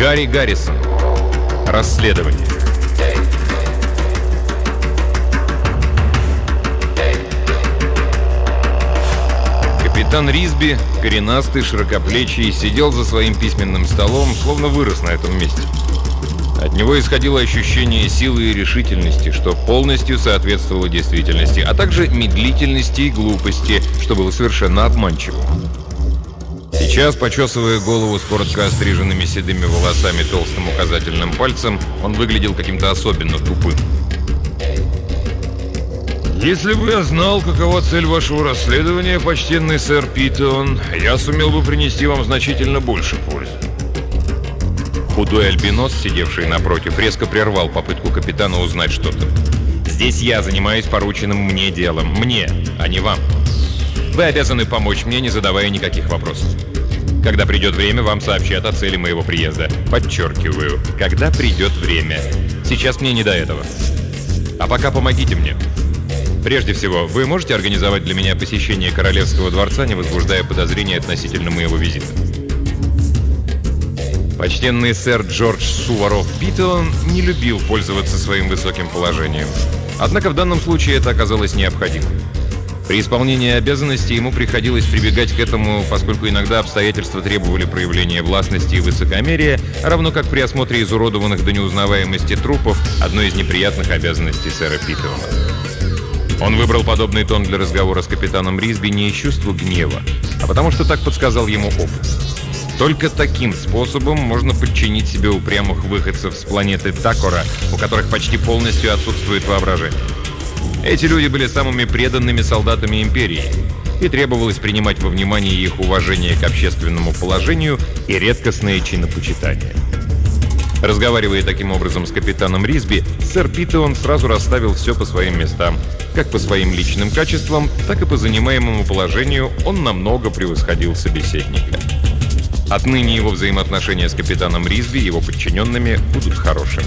Гарри Гаррисон. Расследование. Капитан Ризби, коренастый, широкоплечий, сидел за своим письменным столом, словно вырос на этом месте. От него исходило ощущение силы и решительности, что полностью соответствовало действительности, а также медлительности и глупости, что было совершенно обманчивым. Сейчас, почесывая голову с коротко остриженными седыми волосами толстым указательным пальцем, он выглядел каким-то особенно тупым. «Если бы я знал, какова цель вашего расследования, почтенный сэр Питон, я сумел бы принести вам значительно больше пользы». Худой альбинос, сидевший напротив, резко прервал попытку капитана узнать что-то. «Здесь я занимаюсь порученным мне делом. Мне, а не вам. Вы обязаны помочь мне, не задавая никаких вопросов. Когда придет время, вам сообщат о цели моего приезда. Подчеркиваю, когда придет время. Сейчас мне не до этого. А пока помогите мне. Прежде всего, вы можете организовать для меня посещение Королевского дворца, не возбуждая подозрений относительно моего визита?» Почтенный сэр Джордж Суворов Питон не любил пользоваться своим высоким положением. Однако в данном случае это оказалось необходимым. При исполнении обязанностей ему приходилось прибегать к этому, поскольку иногда обстоятельства требовали проявления властности и высокомерия, равно как при осмотре изуродованных до неузнаваемости трупов одной из неприятных обязанностей сэра Питона. Он выбрал подобный тон для разговора с капитаном Ризби не из чувства гнева, а потому что так подсказал ему опыт. Только таким способом можно подчинить себе упрямых выходцев с планеты Такора, у которых почти полностью отсутствует воображение. Эти люди были самыми преданными солдатами Империи, и требовалось принимать во внимание их уважение к общественному положению и редкостное чинопочитание. Разговаривая таким образом с капитаном Ризби, сэр Питон сразу расставил все по своим местам. Как по своим личным качествам, так и по занимаемому положению он намного превосходил собеседника. Отныне его взаимоотношения с капитаном Ризби и его подчиненными будут хорошими.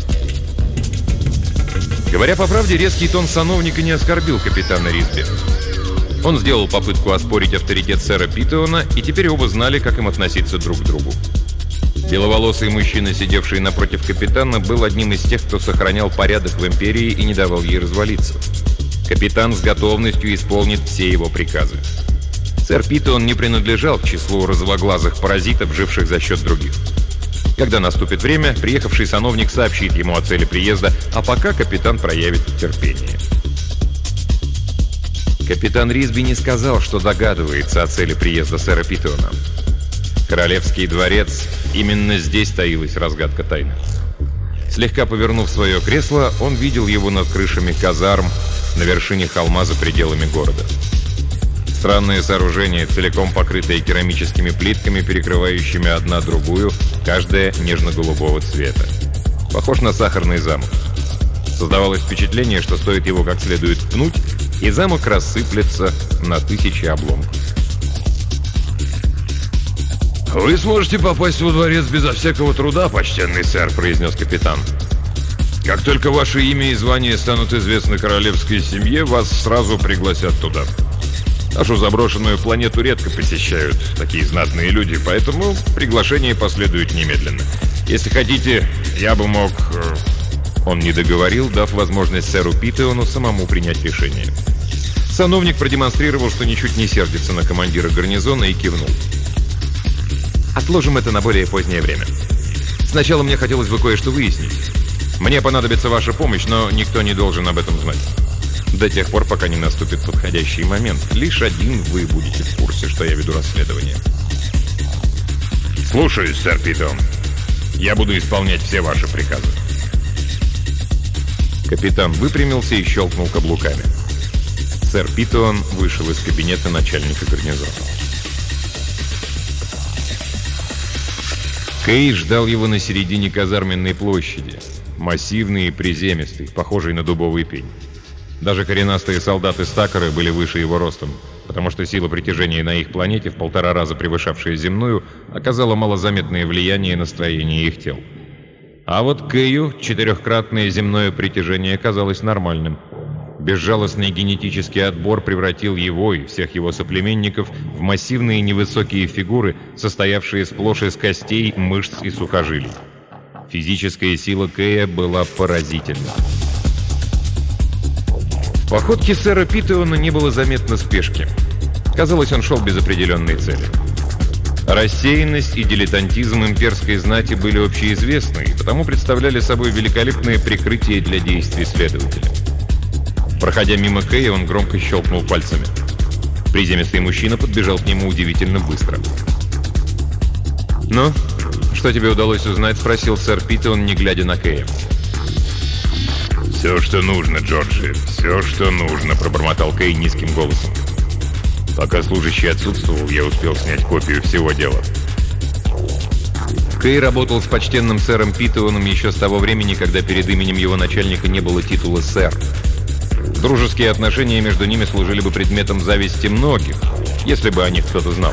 Говоря по правде, резкий тон сановника не оскорбил капитана Ризби. Он сделал попытку оспорить авторитет сэра Питона, и теперь оба знали, как им относиться друг к другу. Беловолосый мужчина, сидевший напротив капитана, был одним из тех, кто сохранял порядок в Империи и не давал ей развалиться. Капитан с готовностью исполнит все его приказы. Сэр Питон не принадлежал к числу розовоглазых паразитов, живших за счет других. Когда наступит время, приехавший сановник сообщит ему о цели приезда, а пока капитан проявит терпение. Капитан Ризби не сказал, что догадывается о цели приезда сэра Питона. Королевский дворец, именно здесь таилась разгадка тайны. Слегка повернув свое кресло, он видел его над крышами казарм на вершине холма за пределами города. Странное сооружение, целиком покрытое керамическими плитками, перекрывающими одна другую, каждая нежно-голубого цвета. Похож на сахарный замок. Создавалось впечатление, что стоит его как следует пнуть, и замок рассыплется на тысячи обломков. «Вы сможете попасть во дворец безо всякого труда, почтенный сэр», — произнес капитан. «Как только ваше имя и звание станут известны королевской семье, вас сразу пригласят туда. Нашу заброшенную планету редко посещают такие знатные люди, поэтому приглашение последует немедленно. Если хотите, я бы мог...» Он не договорил, дав возможность сэру Питону самому принять решение. Сановник продемонстрировал, что ничуть не сердится на командира гарнизона, и кивнул. «Отложим это на более позднее время. Сначала мне хотелось бы кое-что выяснить. Мне понадобится ваша помощь, но никто не должен об этом знать. До тех пор, пока не наступит подходящий момент. Лишь один вы будете в курсе, что я веду расследование». «Слушаюсь, сэр Питон. Я буду исполнять все ваши приказы». Капитан выпрямился и щелкнул каблуками. Сэр Питон вышел из кабинета начальника гарнизона. Кей ждал его на середине казарменной площади, массивный и приземистый, похожий на дубовый пень. Даже коренастые солдаты Стакера были выше его ростом, потому что сила притяжения на их планете, в 1,5 раза превышавшая земную, оказала малозаметное влияние на строение их тел. А вот Кэю 4-кратное земное притяжение казалось нормальным. Безжалостный генетический отбор превратил его и всех его соплеменников в массивные невысокие фигуры, состоявшие сплошь из костей, мышц и сухожилий. Физическая сила Кэя была поразительна. В походке сэра Питтиона не было заметно спешки. Казалось, он шел без определенной цели. Рассеянность и дилетантизм имперской знати были общеизвестны, и потому представляли собой великолепное прикрытие для действий следователя. Проходя мимо Кэя, он громко щелкнул пальцами. Приземистый мужчина подбежал к нему удивительно быстро. «Ну, что тебе удалось узнать?» — спросил сэр Питтион, не глядя на Кэя. «Все, что нужно, Джорджи, все, что нужно», — пробормотал Кэй низким голосом. «Пока служащий отсутствовал, я успел снять копию всего дела». Кэй работал с почтенным сэром Питтионом еще с того времени, когда перед именем его начальника не было титула «сэр». Дружеские отношения между ними служили бы предметом зависти многих, если бы о них кто-то знал.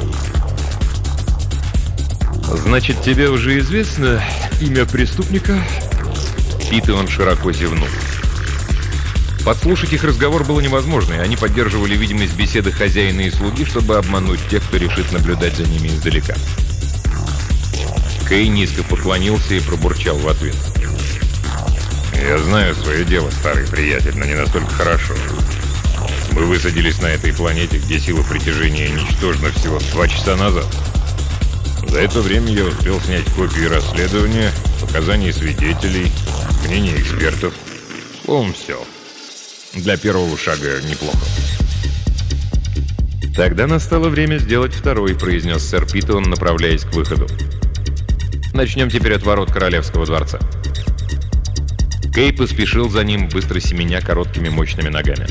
«Значит, тебе уже известно имя преступника?» Питтион широко зевнул. Подслушать их разговор было невозможно, и они поддерживали видимость беседы хозяина и слуги, чтобы обмануть тех, кто решит наблюдать за ними издалека. Кэй низко поклонился и пробурчал в ответ: «Я знаю свое дело, старый приятель, но не настолько хорошо. Мы высадились на этой планете, где сила притяжения ничтожна всего 2 часа назад. За это время я успел снять копии расследования, показаний свидетелей, мнений экспертов. Словом, все. Для первого шага неплохо». «Тогда настало время сделать второй», — произнес сэр Питтион, направляясь к выходу. «Начнем теперь от ворот Королевского дворца». Кэй поспешил за ним, быстро семеня короткими мощными ногами.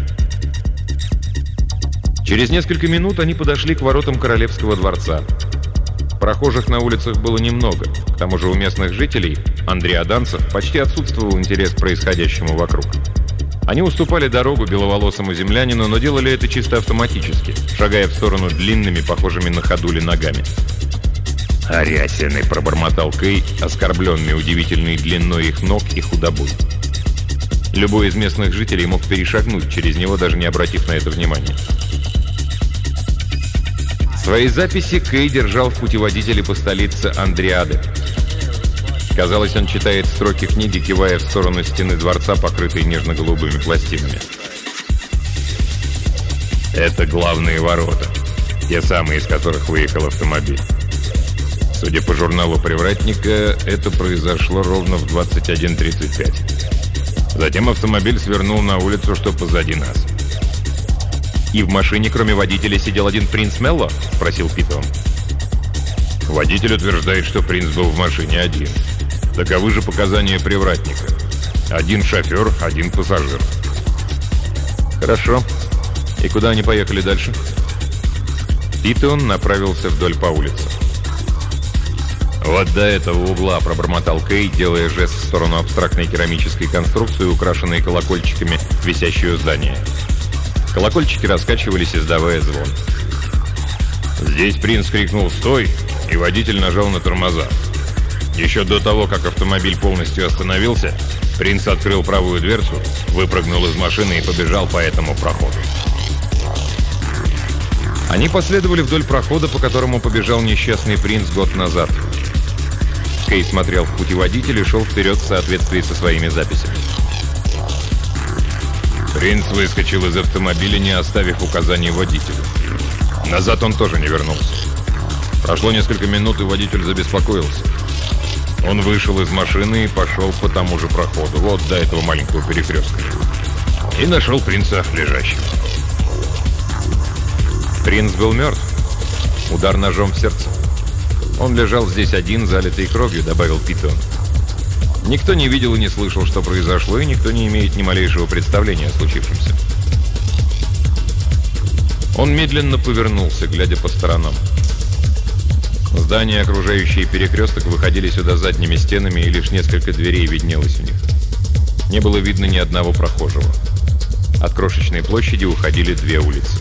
Через несколько минут они подошли к воротам Королевского дворца. Прохожих на улицах было немного. К тому же у местных жителей, андреаданцев, почти отсутствовал интерес к происходящему вокруг. Они уступали дорогу беловолосому землянину, но делали это чисто автоматически, шагая в сторону длинными, похожими на ходули ногами. «Арясины», — пробормотал Кэй, оскорбленный удивительной длиной их ног и худобой. Любой из местных жителей мог перешагнуть через него, даже не обратив на это внимания. Свои записи Кэй держал в путеводителе по столице Андреады. Казалось, он читает строки книги, кивая в сторону стены дворца, покрытой нежно-голубыми пластинами. «Это главные ворота, те самые, из которых выехал автомобиль. Судя по журналу привратника, это произошло ровно в 21:35. Затем автомобиль свернул на улицу, что позади нас». «И в машине, кроме водителя, сидел один принц Мелло?» — спросил Питтион. «Водитель утверждает, что принц был в машине один. Таковы же показания привратника. Один шофер, один пассажир». «Хорошо. И куда они поехали дальше?» Питтион направился вдоль по улице. «Вот до этого угла», — пробормотал Кэй, делая жест в сторону абстрактной керамической конструкции, украшенной колокольчиками, висящей у здания. Колокольчики раскачивались, издавая звон. «Здесь принц крикнул «стой», и водитель нажал на тормоза. Еще до того, как автомобиль полностью остановился, принц открыл правую дверцу, выпрыгнул из машины и побежал по этому проходу». Они последовали вдоль прохода, по которому побежал несчастный принц год назад. Кэй смотрел в путеводитель и шел вперед в соответствии со своими записями. Принц выскочил из автомобиля, не оставив указаний водителю. Назад он тоже не вернулся. Прошло несколько минут, и водитель забеспокоился. Он вышел из машины и пошел по тому же проходу, вот до этого маленького перекрестка. И нашел принца лежащим. Принц был мертв. Удар ножом в сердце. Он лежал здесь один, залитый кровью, добавил Питтион. Никто не видел и не слышал, что произошло, и никто не имеет ни малейшего представления о случившемся. Он медленно повернулся, глядя по сторонам. Здания, окружающие перекресток, выходили сюда задними стенами, и лишь несколько дверей виднелось в них. Не было видно ни одного прохожего. От крошечной площади уходили 2 улицы.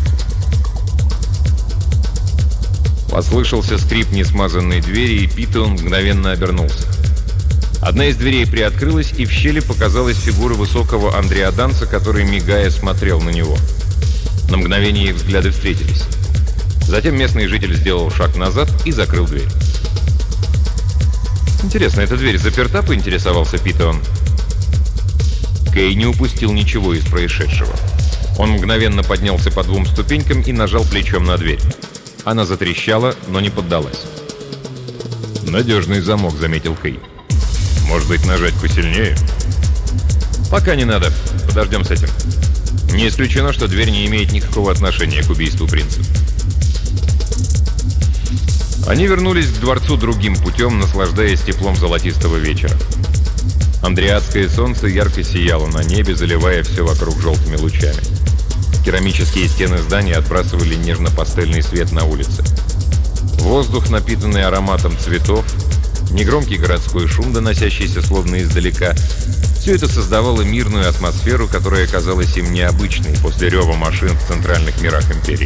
Послышался скрип несмазанной двери, и Питтион мгновенно обернулся. Одна из дверей приоткрылась, и в щели показалась фигура высокого андреаданца, который, мигая, смотрел на него. На мгновение их взгляды встретились. Затем местный житель сделал шаг назад и закрыл дверь. «Интересно, эта дверь заперта?» — поинтересовался Питон. Кей не упустил ничего из происшедшего. Он мгновенно поднялся по 2 ступенькам и нажал плечом на дверь. Она затрещала, но не поддалась. «Надежный замок», — заметил Кей. «Может быть, нажать посильнее?» «Пока не надо. Подождем с этим. Не исключено, что дверь не имеет никакого отношения к убийству принца». Они вернулись к дворцу другим путем, наслаждаясь теплом золотистого вечера. Андреатское солнце ярко сияло на небе, заливая все вокруг желтыми лучами. Керамические стены здания отбрасывали нежно-пастельный свет на улице. Воздух, напитанный ароматом цветов, негромкий городской шум, доносящийся словно издалека, все это создавало мирную атмосферу, которая казалась им необычной после рева машин в центральных мирах империи.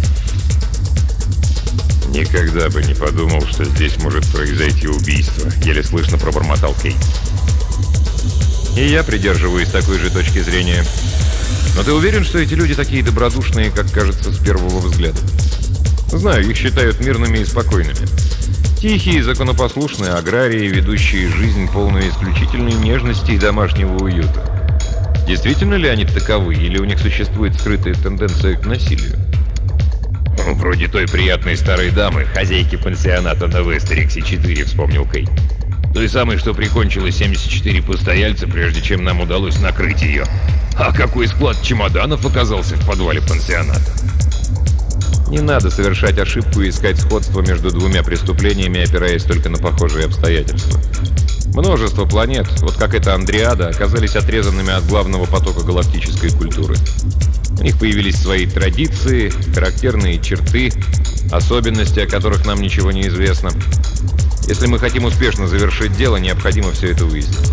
«Никогда бы не подумал, что здесь может произойти убийство», — еле слышно пробормотал Кей. «И я придерживаюсь такой же точки зрения. Но ты уверен, что эти люди такие добродушные, как кажется с первого взгляда? Знаю, их считают мирными и спокойными. Тихие, законопослушные аграрии, ведущие жизнь полную исключительной нежности и домашнего уюта. Действительно ли они таковы, или у них существует скрытая тенденция к насилию?» «Вроде той приятной старой дамы, хозяйки пансионата на Вестериксе-4», — вспомнил Кей. «Той самой, что прикончила 74 постояльца, прежде чем нам удалось накрыть ее. А какой склад чемоданов оказался в подвале пансионата!» Не надо совершать ошибку и искать сходство между 2 преступлениями, опираясь только на похожие обстоятельства. Множество планет, вот как эта Андреада, оказались отрезанными от главного потока галактической культуры. У них появились свои традиции, характерные черты, особенности, о которых нам ничего не известно. Если мы хотим успешно завершить дело, необходимо все это выяснить.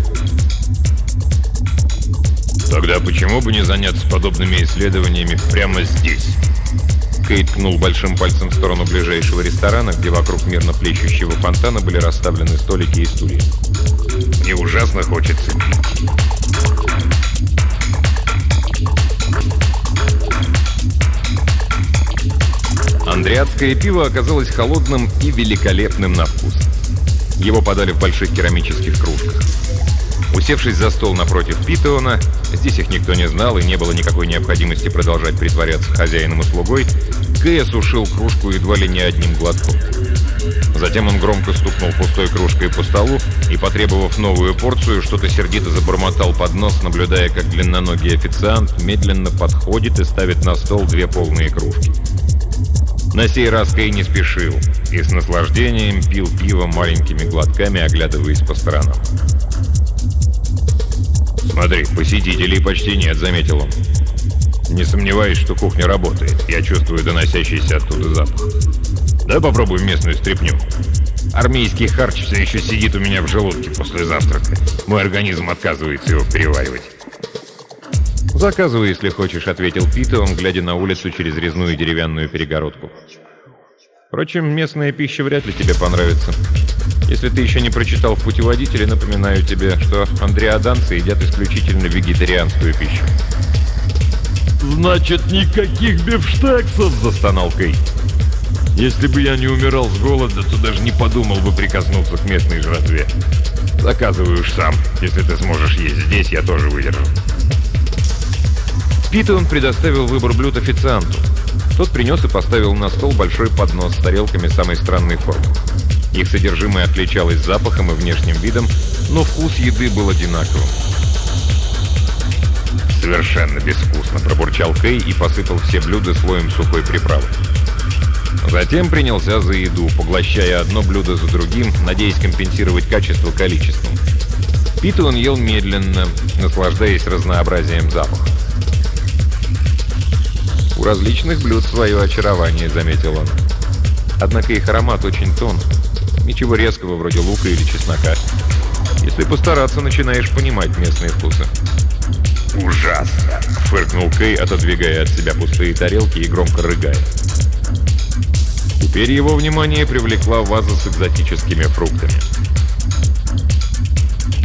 «Тогда почему бы не заняться подобными исследованиями прямо здесь?» Кей ткнул большим пальцем в сторону ближайшего ресторана, где вокруг мирно плещущего фонтана были расставлены столики и стулья. «Мне ужасно хочется пить». Андреатское пиво оказалось холодным и великолепным на вкус. Его подали в больших керамических кружках. Усевшись за стол напротив Питона, здесь их никто не знал и не было никакой необходимости продолжать притворяться хозяином и слугой, Кей осушил кружку едва ли не одним глотком. Затем он громко стукнул пустой кружкой по столу и, потребовав новую порцию, что-то сердито забормотал под нос, наблюдая, как длинноногий официант медленно подходит и ставит на стол 2 полные кружки. На сей раз Кей не спешил и с наслаждением пил пиво маленькими глотками, оглядываясь по сторонам. «Смотри, посетителей почти нет», — заметил он. «Не сомневаюсь, что кухня работает. Я чувствую доносящийся оттуда запах. Давай попробуем местную стряпню. Армейский харч все еще сидит у меня в желудке после завтрака. Мой организм отказывается его переваривать». «Заказывай, если хочешь», — ответил Питон, глядя на улицу через резную деревянную перегородку. «Впрочем, местная пища вряд ли тебе понравится. Если ты еще не прочитал в путеводителе, напоминаю тебе, что андреаданцы едят исключительно вегетарианскую пищу». «Значит, никаких бифштексов!» — застонал Кей. «Если бы я не умирал с голода, то даже не подумал бы прикоснуться к местной жратве. Заказывай уж сам. Если ты сможешь есть здесь, я тоже выдержу». Питон предоставил выбор блюд официанту. Тот принес и поставил на стол большой поднос с тарелками самой странной формы. Их содержимое отличалось запахом и внешним видом, но вкус еды был одинаковым. «Совершенно безвкусно», — пробурчал Кей и посыпал все блюда слоем сухой приправы. Затем принялся за еду, поглощая одно блюдо за другим, надеясь компенсировать качество количеством. Питон ел медленно, наслаждаясь разнообразием запахов. «У различных блюд свое очарование», — заметил он. «Однако их аромат очень тонкий. Ничего резкого, вроде лука или чеснока. Если постараться, начинаешь понимать местные вкусы». «Ужасно!» — фыркнул Кей, отодвигая от себя пустые тарелки и громко рыгая. Теперь его внимание привлекла ваза с экзотическими фруктами.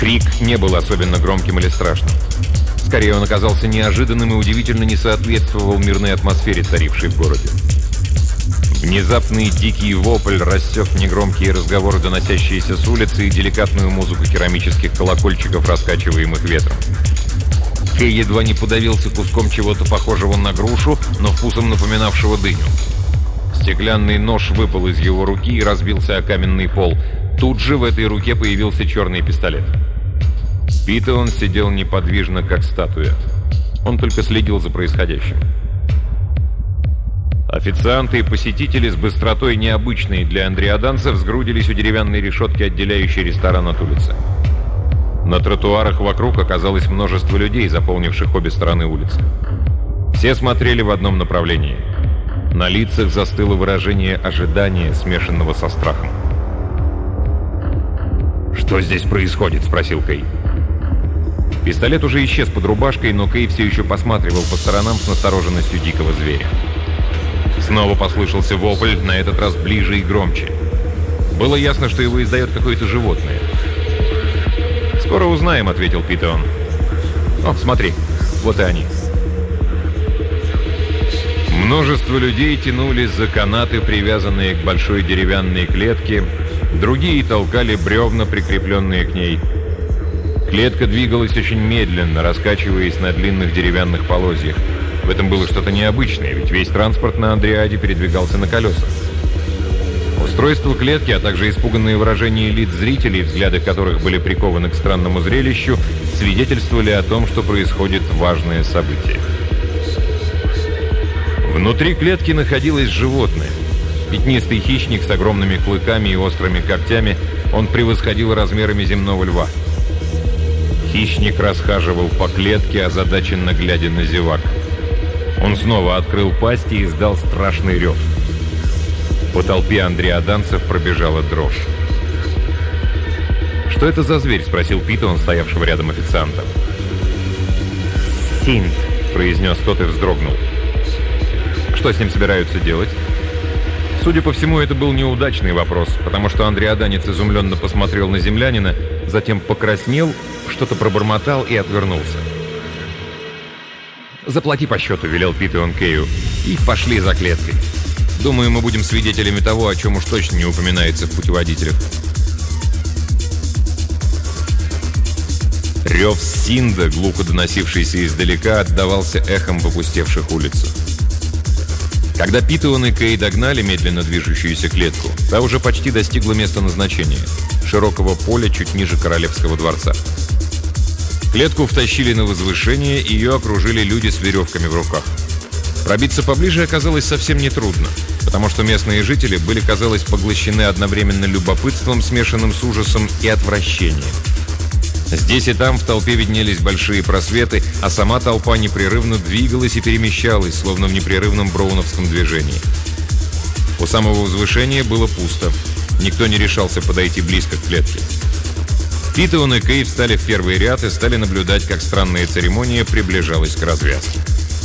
Крик не был особенно громким или страшным. Скорее, он оказался неожиданным и удивительно не соответствовал мирной атмосфере, царившей в городе. Внезапный дикий вопль рассек негромкие разговоры, доносящиеся с улицы, и деликатную музыку керамических колокольчиков, раскачиваемых ветром. Кей едва не подавился куском чего-то похожего на грушу, но вкусом напоминавшего дыню. Стеклянный нож выпал из его руки и разбился о каменный пол. Тут же в этой руке появился черный пистолет. Питон сидел неподвижно, как статуя. Он только следил за происходящим. Официанты и посетители с быстротой, необычной для андреаданцев, сгрудились у деревянной решетки, отделяющей ресторан от улицы. На тротуарах вокруг оказалось множество людей, заполнивших обе стороны улицы. Все смотрели в одном направлении. На лицах застыло выражение ожидания, смешанного со страхом. «Что здесь происходит?» — спросил Кей. Пистолет уже исчез под рубашкой, но Кей все еще посматривал по сторонам с настороженностью дикого зверя. Снова послышался вопль, на этот раз ближе и громче. Было ясно, что его издает какое-то животное. «Скоро узнаем», — ответил Питон. «О, смотри, вот и они». Множество людей тянулись за канаты, привязанные к большой деревянной клетке. Другие толкали бревна, прикрепленные к ней. Клетка двигалась очень медленно, раскачиваясь на длинных деревянных полозьях. В этом было что-то необычное, ведь весь транспорт на Андреаде передвигался на колесах. Устройство клетки, а также испуганные выражения лиц зрителей, взгляды которых были прикованы к странному зрелищу, свидетельствовали о том, что происходит важное событие. Внутри клетки находилось животное. Пятнистый хищник с огромными клыками и острыми когтями, он превосходил размерами земного льва. Хищник расхаживал по клетке, озадаченно глядя на зевак. Он снова открыл пасть и издал страшный рев. По толпе андреаданцев пробежала дрожь. «Что это за зверь?» — спросил Питон, стоявшего рядом официанта. «Синт», — произнес тот и вздрогнул. «Что с ним собираются делать?» Судя по всему, это был неудачный вопрос, потому что андреаданец изумленно посмотрел на землянина, затем покраснел, что-то пробормотал и отвернулся. «Заплати по счету», — велел Питон Кею, — «и пошли за клеткой. Думаю, мы будем свидетелями того, о чем уж точно не упоминается в путеводителях». Рев Синда, глухо доносившийся издалека, отдавался эхом в опустевших улицах. Когда Питон и Кей догнали медленно движущуюся клетку, та уже почти достигла места назначения — широкого поля чуть ниже Королевского дворца. Клетку втащили на возвышение, и ее окружили люди с веревками в руках. Пробиться поближе оказалось совсем нетрудно, потому что местные жители были, казалось, поглощены одновременно любопытством, смешанным с ужасом и отвращением. Здесь и там в толпе виднелись большие просветы, а сама толпа непрерывно двигалась и перемещалась, словно в непрерывном броуновском движении. У самого возвышения было пусто. Никто не решался подойти близко к клетке. Питон и Кей встали в первый ряд и стали наблюдать, как странная церемония приближалась к развязке.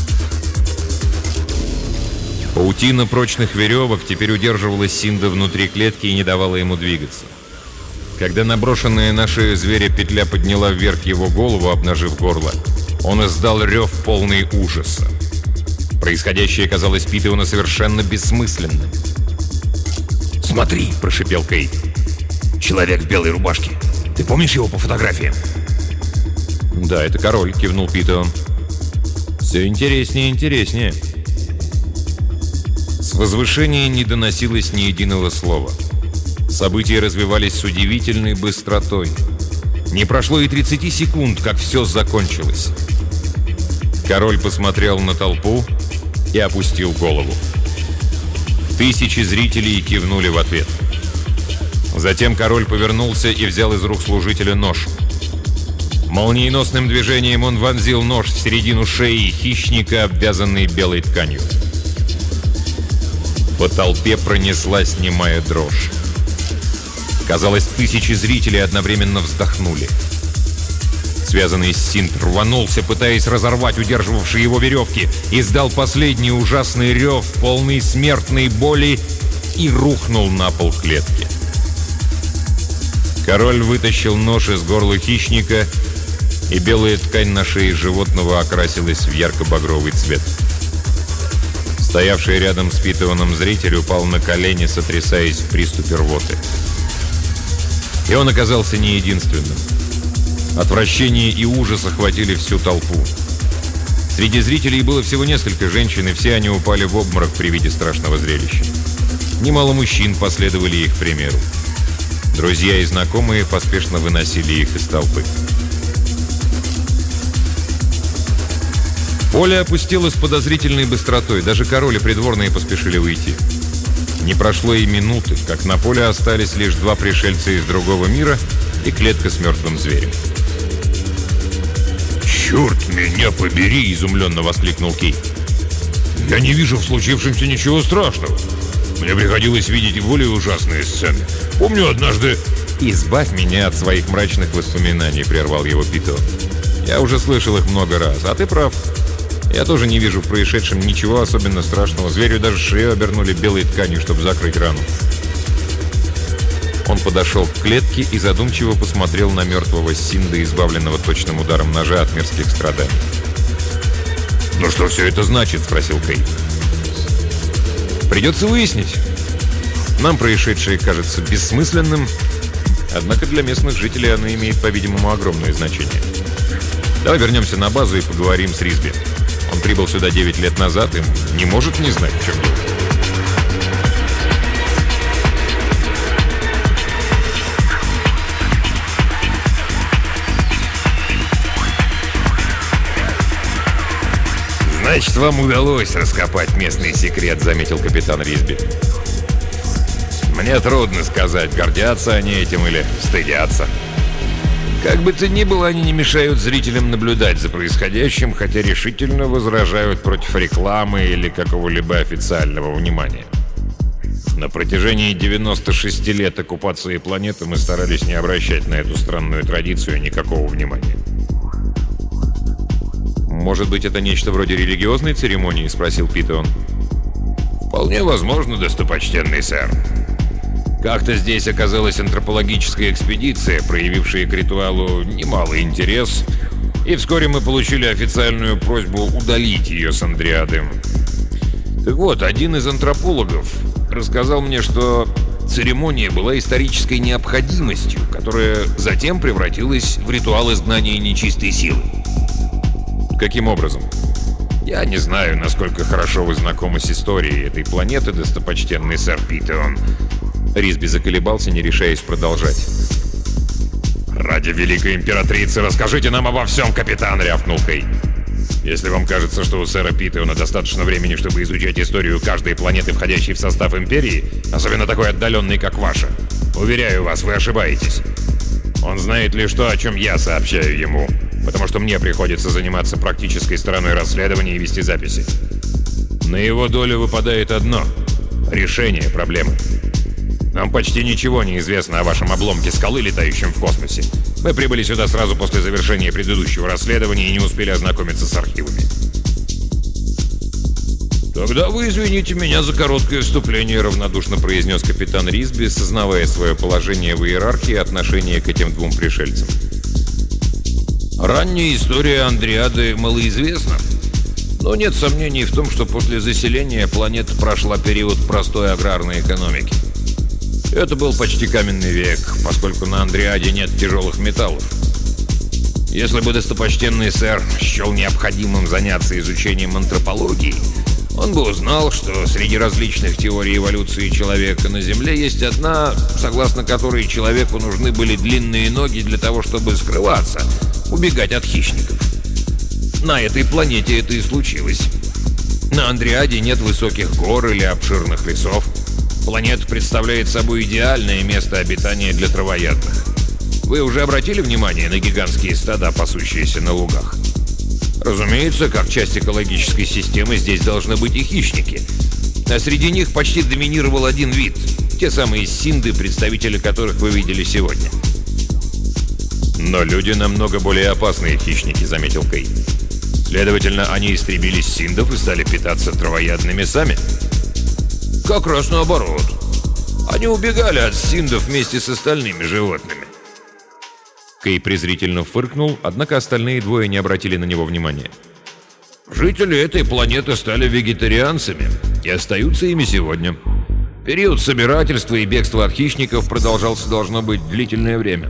Паутина прочных веревок теперь удерживала Синда внутри клетки и не давала ему двигаться. Когда наброшенная на шею зверя петля подняла вверх его голову, обнажив горло, он издал рев полный ужаса. Происходящее казалось Питону совершенно бессмысленным. «Смотри!» – прошипел Кей. «Человек в белой рубашке. Ты помнишь его по фотографиям?» «Да, это король», — кивнул Питон. «Все интереснее и интереснее». С возвышения не доносилось ни единого слова. События развивались с удивительной быстротой. Не прошло и 30 секунд, как все закончилось. Король посмотрел на толпу и опустил голову. Тысячи зрителей кивнули в ответ. Затем король повернулся и взял из рук служителя нож. Молниеносным движением он вонзил нож в середину шеи хищника, обвязанной белой тканью. По толпе пронеслась немая дрожь. Казалось, тысячи зрителей одновременно вздохнули. Связанный Синт рванулся, пытаясь разорвать удерживавшие его веревки, издал последний ужасный рев, полный смертной боли, и рухнул на пол клетки. Король вытащил нож из горла хищника, и белая ткань на шее животного окрасилась в ярко-багровый цвет. Стоявший рядом с Питоном зритель упал на колени, сотрясаясь в приступе рвоты. И он оказался не единственным. Отвращение и ужас охватили всю толпу. Среди зрителей было всего несколько женщин, и все они упали в обморок при виде страшного зрелища. Немало мужчин последовали их примеру. Друзья и знакомые поспешно выносили их из толпы. Поле опустилось с подозрительной быстротой. Даже король и придворные поспешили уйти. Не прошло и минуты, как на поле остались лишь два пришельца из другого мира и клетка с мертвым зверем. «Черт меня побери!» – изумленно воскликнул Кей. «Я не вижу в случившемся ничего страшного. Мне приходилось видеть более ужасные сцены. Помню однажды...» «Избавь меня от своих мрачных воспоминаний», – прервал его Питон. «Я уже слышал их много раз, а ты прав. Я тоже не вижу в происшедшем ничего особенно страшного. Зверю даже шею обернули белой тканью, чтобы закрыть рану». Он подошел к клетке и задумчиво посмотрел на мертвого Синда, избавленного точным ударом ножа от мирских страданий. «Ну что все это значит?» – спросил Кей. «Придется выяснить. Нам происшедшее кажется бессмысленным, однако для местных жителей оно имеет, по-видимому, огромное значение. Давай вернемся на базу и поговорим с Ризби. Он прибыл сюда 9 лет назад и не может не знать, в чем дело». «Значит, вам удалось раскопать местный секрет», — заметил капитан Ризби. «Мне трудно сказать, гордятся они этим или стыдятся. Как бы то ни было, они не мешают зрителям наблюдать за происходящим, хотя решительно возражают против рекламы или какого-либо официального внимания. На протяжении 96 лет оккупации планеты мы старались не обращать на эту странную традицию никакого внимания». «Может быть, это нечто вроде религиозной церемонии?» — спросил Питон. «Вполне возможно, достопочтенный сэр. Как-то здесь оказалась антропологическая экспедиция, проявившая к ритуалу немалый интерес, и вскоре мы получили официальную просьбу удалить ее с Андриады. Так вот, один из антропологов рассказал мне, что церемония была исторической необходимостью, которая затем превратилась в ритуал изгнания нечистой силы». «Каким образом?» «Я не знаю, насколько хорошо вы знакомы с историей этой планеты, достопочтенный сэр Питон». Ризби заколебался, не решаясь продолжать. «Ради великой императрицы расскажите нам обо всем, капитан!» — рявкнул Кей. «Если вам кажется, что у сэра Питона достаточно времени, чтобы изучать историю каждой планеты, входящей в состав империи, особенно такой отдаленной, как ваша, уверяю вас, вы ошибаетесь. Он знает лишь то, о чем я сообщаю ему, потому что мне приходится заниматься практической стороной расследования и вести записи. На его долю выпадает одно — решение проблемы. Нам почти ничего не известно о вашем обломке скалы, летающем в космосе. Мы прибыли сюда сразу после завершения предыдущего расследования и не успели ознакомиться с архивами». «Тогда вы извините меня за короткое вступление», — равнодушно произнес капитан Ризби, сознавая свое положение в иерархии и отношение к этим двум пришельцам. «Ранняя история Андриады малоизвестна, но нет сомнений в том, что после заселения планета прошла период простой аграрной экономики. Это был почти каменный век, поскольку на Андриаде нет тяжелых металлов. Если бы достопочтенный сэр счел необходимым заняться изучением антропологии, он бы узнал, что среди различных теорий эволюции человека на Земле есть одна, согласно которой человеку нужны были длинные ноги для того, чтобы скрываться, убегать от хищников. На этой планете это и случилось. На Андриаде нет высоких гор или обширных лесов. Планета представляет собой идеальное место обитания для травоядных. Вы уже обратили внимание на гигантские стада, пасущиеся на лугах? Разумеется, как часть экологической системы здесь должны быть и хищники. А среди них почти доминировал один вид. Те самые синды, представители которых вы видели сегодня. «Но люди намного более опасные хищники», — заметил Кей. «Следовательно, они истребили синдов и стали питаться травоядными сами?» «Как раз наоборот. Они убегали от синдов вместе с остальными животными. Кей презрительно фыркнул, однако остальные двое не обратили на него внимания. Жители этой планеты стали вегетарианцами и остаются ими сегодня. Период собирательства и бегства от хищников продолжался, должно быть, длительное время.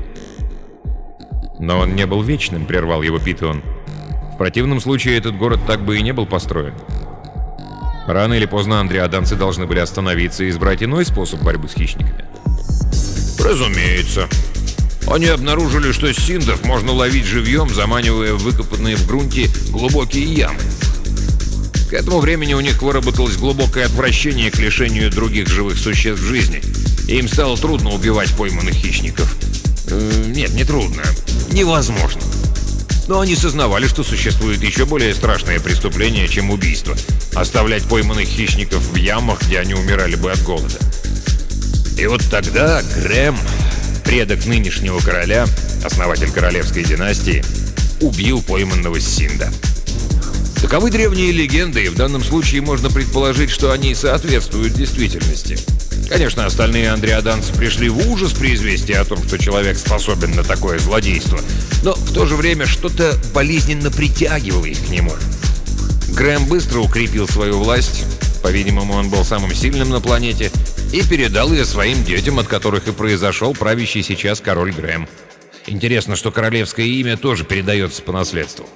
Но он не был вечным, прервал его Питон. В противном случае этот город так бы и не был построен. Рано или поздно андриаданцы должны были остановиться и избрать иной способ борьбы с хищниками. Разумеется. Они обнаружили, что синдов можно ловить живьем, заманивая в выкопанные в грунте глубокие ямы. К этому времени у них выработалось глубокое отвращение к лишению других живых существ жизни, и им стало трудно убивать пойманных хищников. Нет, не трудно. Невозможно. Но они сознавали, что существует еще более страшное преступление, чем убийство – оставлять пойманных хищников в ямах, где они умирали бы от голода. И вот тогда Грэм, предок нынешнего короля, основатель королевской династии, убил пойманного синда. Таковы древние легенды, и в данном случае можно предположить, что они соответствуют действительности. Конечно, остальные андриаданцы пришли в ужас при известии о том, что человек способен на такое злодейство, но в то же время что-то болезненно притягивало их к нему. Грэм быстро укрепил свою власть, по-видимому, он был самым сильным на планете, и передал ее своим детям, от которых и произошел правящий сейчас король Грэм. Интересно, что королевское имя тоже передается по наследству.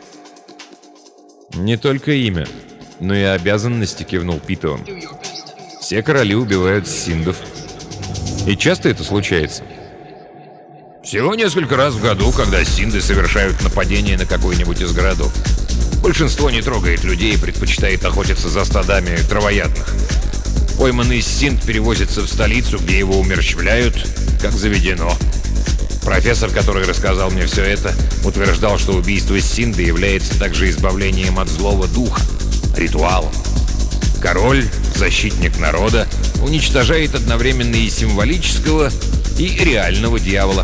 «Не только имя, но и обязанности», — кивнул Питон. «Все короли убивают синдов. И часто это случается?» Всего несколько раз в году, когда синды совершают нападение на какой-нибудь из городов. Большинство не трогает людей и предпочитает охотиться за стадами травоядных. Пойманный синд перевозится в столицу, где его умерщвляют, как заведено. Профессор, который рассказал мне все это, утверждал, что убийство синда является также избавлением от злого духа, ритуалом. Король, защитник народа, уничтожает одновременно и символического, и реального дьявола.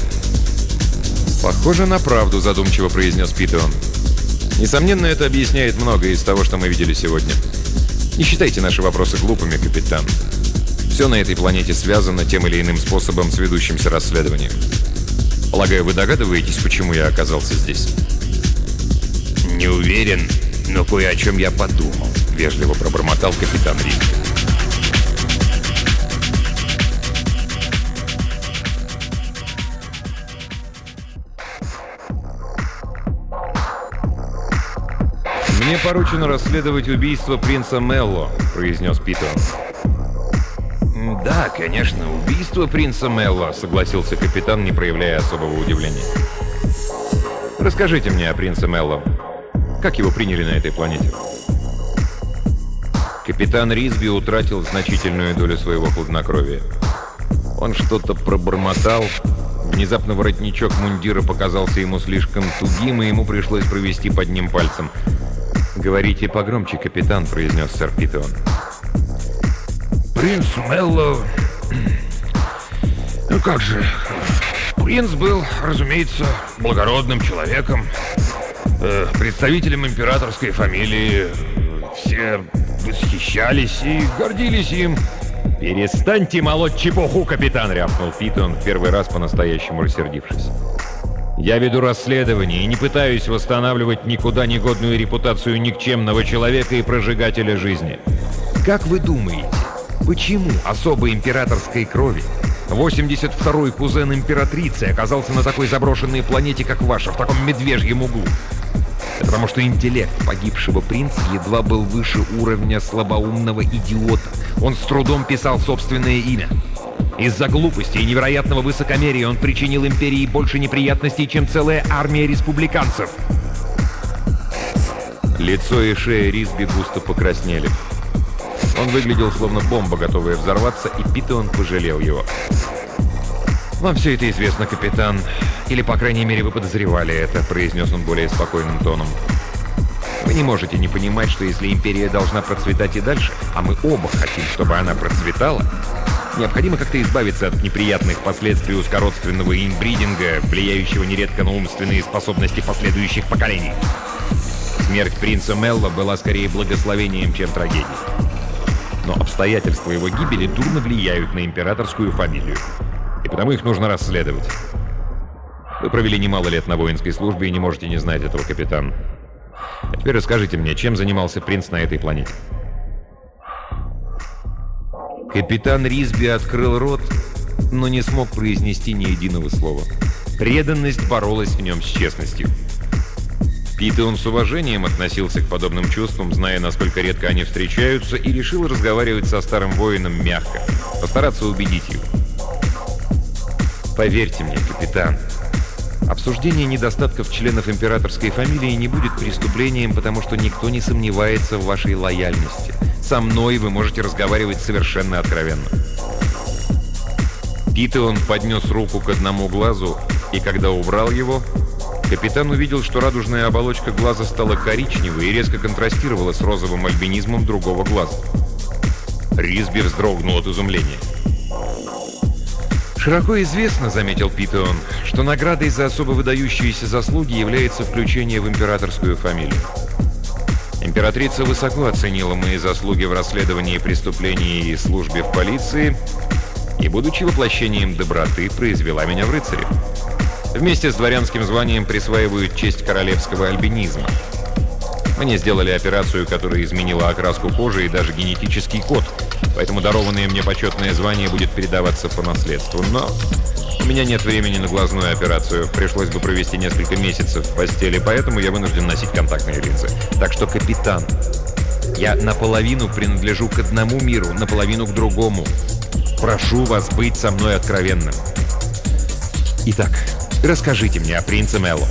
«Похоже на правду», — задумчиво произнес Питон. «Несомненно, это объясняет многое из того, что мы видели сегодня. Не считайте наши вопросы глупыми, капитан. Все на этой планете связано тем или иным способом с ведущимся расследованием. Полагаю, вы догадываетесь, почему я оказался здесь?» «Не уверен, но кое о чем я подумал», — вежливо пробормотал капитан Рид. «Мне поручено расследовать убийство принца Мелло», — произнес Питон. «Да, конечно, убийство принца Мелло», — согласился капитан, не проявляя особого удивления. «Расскажите мне о принце Мелло. Как его приняли на этой планете?» Капитан Ризби утратил значительную долю своего хладнокровия. Он что-то пробормотал. Внезапно воротничок мундира показался ему слишком тугим, и ему пришлось провести под ним пальцем. «Говорите погромче, капитан», — произнес сэр Питон. «Принц Мелло... Ну как же... Принц был, разумеется, благородным человеком, представителем императорской фамилии. Все восхищались и гордились им». «Перестаньте молоть чепуху, капитан!» — рявкнул Питон, в первый раз по-настоящему рассердившись. «Я веду расследование и не пытаюсь восстанавливать никуда негодную репутацию никчемного человека и прожигателя жизни. Как вы думаете, почему особо императорской крови 82-й кузен императрицы оказался на такой заброшенной планете, как ваша, в таком медвежьем углу? Это потому что интеллект погибшего принца едва был выше уровня слабоумного идиота. Он с трудом писал собственное имя. Из-за глупости и невероятного высокомерия он причинил империи больше неприятностей, чем целая армия республиканцев». Лицо и шея Ризби густо покраснели. Он выглядел словно бомба, готовая взорваться, и Питон пожалел его. «Вам все это известно, капитан. Или, по крайней мере, вы подозревали это», — произнес он более спокойным тоном. «Вы не можете не понимать, что если империя должна процветать и дальше, а мы оба хотим, чтобы она процветала, необходимо как-то избавиться от неприятных последствий узкородственного инбридинга, влияющего нередко на умственные способности последующих поколений. Смерть принца Мелло была скорее благословением, чем трагедией. Но обстоятельства его гибели дурно влияют на императорскую фамилию, и потому их нужно расследовать. Вы провели немало лет на воинской службе и не можете не знать этого, капитан. А теперь расскажите мне, чем занимался принц на этой планете?» Капитан Ризби открыл рот, но не смог произнести ни единого слова. Преданность боролась в нем с честностью. Питон с уважением относился к подобным чувствам, зная, насколько редко они встречаются, и решил разговаривать со старым воином мягко, постараться убедить его. «Поверьте мне, капитан, обсуждение недостатков членов императорской фамилии не будет преступлением, потому что никто не сомневается в вашей лояльности. Со мной вы можете разговаривать совершенно откровенно». Питон поднес руку к одному глазу, и когда убрал его, капитан увидел, что радужная оболочка глаза стала коричневой и резко контрастировала с розовым альбинизмом другого глаза. Ризби вздрогнул от изумления. «Широко известно, — заметил Питон, — что наградой за особо выдающиеся заслуги является включение в императорскую фамилию. Императрица высоко оценила мои заслуги в расследовании преступлений и службе в полиции, и, будучи воплощением доброты, произвела меня в рыцаре. Вместе с дворянским званием присваивают честь королевского альбинизма. Мне сделали операцию, которая изменила окраску кожи и даже генетический код, поэтому дарованное мне почетное звание будет передаваться по наследству. Но у меня нет времени на глазную операцию. Пришлось бы провести несколько месяцев в постели, поэтому я вынужден носить контактные линзы. Так что, капитан, я наполовину принадлежу к одному миру, наполовину к другому. Прошу вас быть со мной откровенным. Итак, расскажите мне о принце Мелло».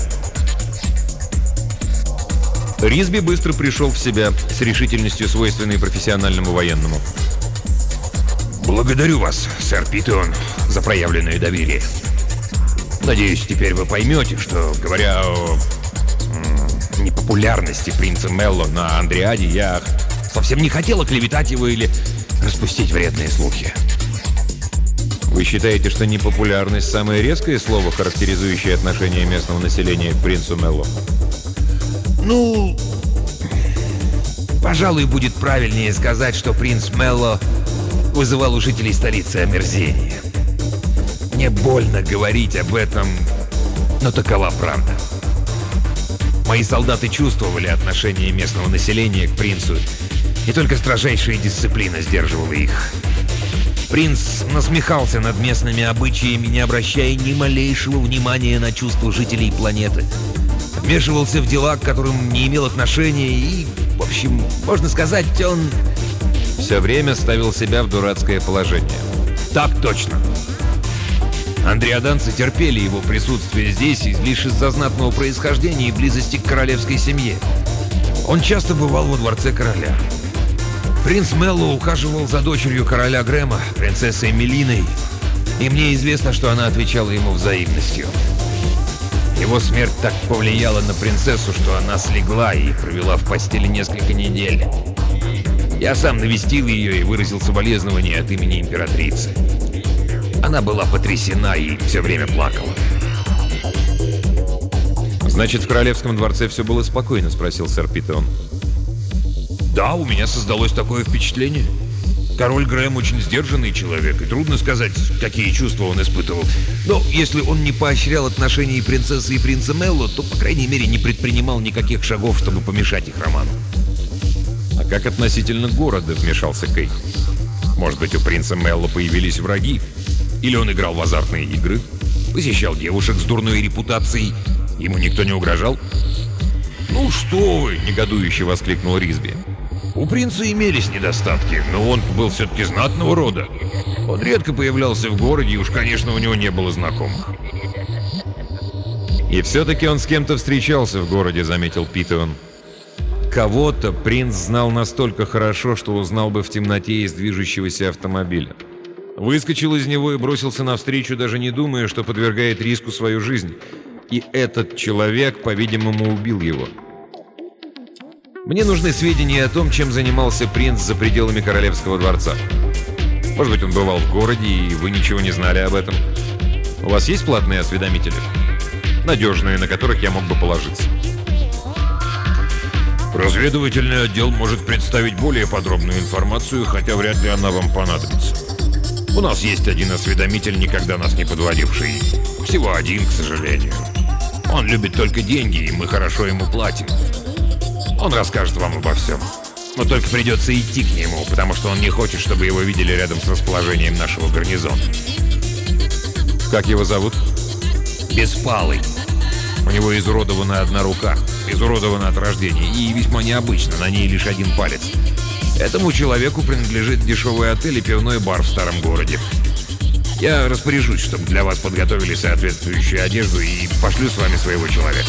Ризби быстро пришел в себя с решительностью, свойственной профессиональному военному. «Благодарю вас, сэр Питон, за проявленное доверие. Надеюсь, теперь вы поймете, что, говоря о непопулярности принца Мелло на Андриаде, я совсем не хотел клеветать его или распустить вредные слухи». «Вы считаете, что непопулярность — самое резкое слово, характеризующее отношение местного населения к принцу Мелло?» «Ну, пожалуй, будет правильнее сказать, что принц Мелло вызывал у жителей столицы омерзение. Мне больно говорить об этом, но такова правда. Мои солдаты чувствовали отношение местного населения к принцу, и только строжайшая дисциплина сдерживала их. Принц насмехался над местными обычаями, не обращая ни малейшего внимания на чувства жителей планеты. Вмешивался в дела, к которым не имел отношения, и, в общем, можно сказать, он все время ставил себя в дурацкое положение. Так точно. Андриаданцы терпели его присутствие здесь лишь из-за знатного происхождения и близости к королевской семье. Он часто бывал во дворце короля. Принц Мелло ухаживал за дочерью короля Грэма, принцессой Мелиной, и мне известно, что она отвечала ему взаимностью. Его смерть так повлияла на принцессу, что она слегла и провела в постели несколько недель. Я сам навестил ее и выразил соболезнования от имени императрицы. Она была потрясена и все время плакала. «Значит, в королевском дворце все было спокойно?» — спросил сэр Питон. «Да, у меня создалось такое впечатление. Король Грэм очень сдержанный человек, и трудно сказать, какие чувства он испытывал. Но если он не поощрял отношения принцессы и принца Мелло, то, по крайней мере, не предпринимал никаких шагов, чтобы помешать их роману». «А как относительно города?» — вмешался Кей. «Может быть, у принца Мелло появились враги? Или он играл в азартные игры? Посещал девушек с дурной репутацией? Ему никто не угрожал?» «Ну что вы!» — негодующе воскликнул Ризби. «У принца имелись недостатки, но он был все-таки знатного рода. Он редко появлялся в городе, и уж, конечно, у него не было знакомых». «И все-таки он с кем-то встречался в городе», — заметил Питон. «Кого-то принц знал настолько хорошо, что узнал бы в темноте из движущегося автомобиля. Выскочил из него и бросился навстречу, даже не думая, что подвергает риску свою жизнь. И этот человек, по-видимому, убил его. Мне нужны сведения о том, чем занимался принц за пределами королевского дворца. Может быть, он бывал в городе, и вы ничего не знали об этом. У вас есть платные осведомители? Надежные, на которых я мог бы положиться». «Разведывательный отдел может представить более подробную информацию, хотя вряд ли она вам понадобится. У нас есть один осведомитель, никогда нас не подводивший. Всего один, к сожалению. Он любит только деньги, и мы хорошо ему платим. Он расскажет вам обо всем. Но только придется идти к нему, потому что он не хочет, чтобы его видели рядом с расположением нашего гарнизона. Как его зовут? Беспалый. У него изуродована одна рука, изуродована от рождения, и весьма необычно, на ней лишь один палец. Этому человеку принадлежит дешевый отель и пивной бар в старом городе. Я распоряжусь, чтобы для вас подготовили соответствующую одежду, и пошлю с вами своего человека.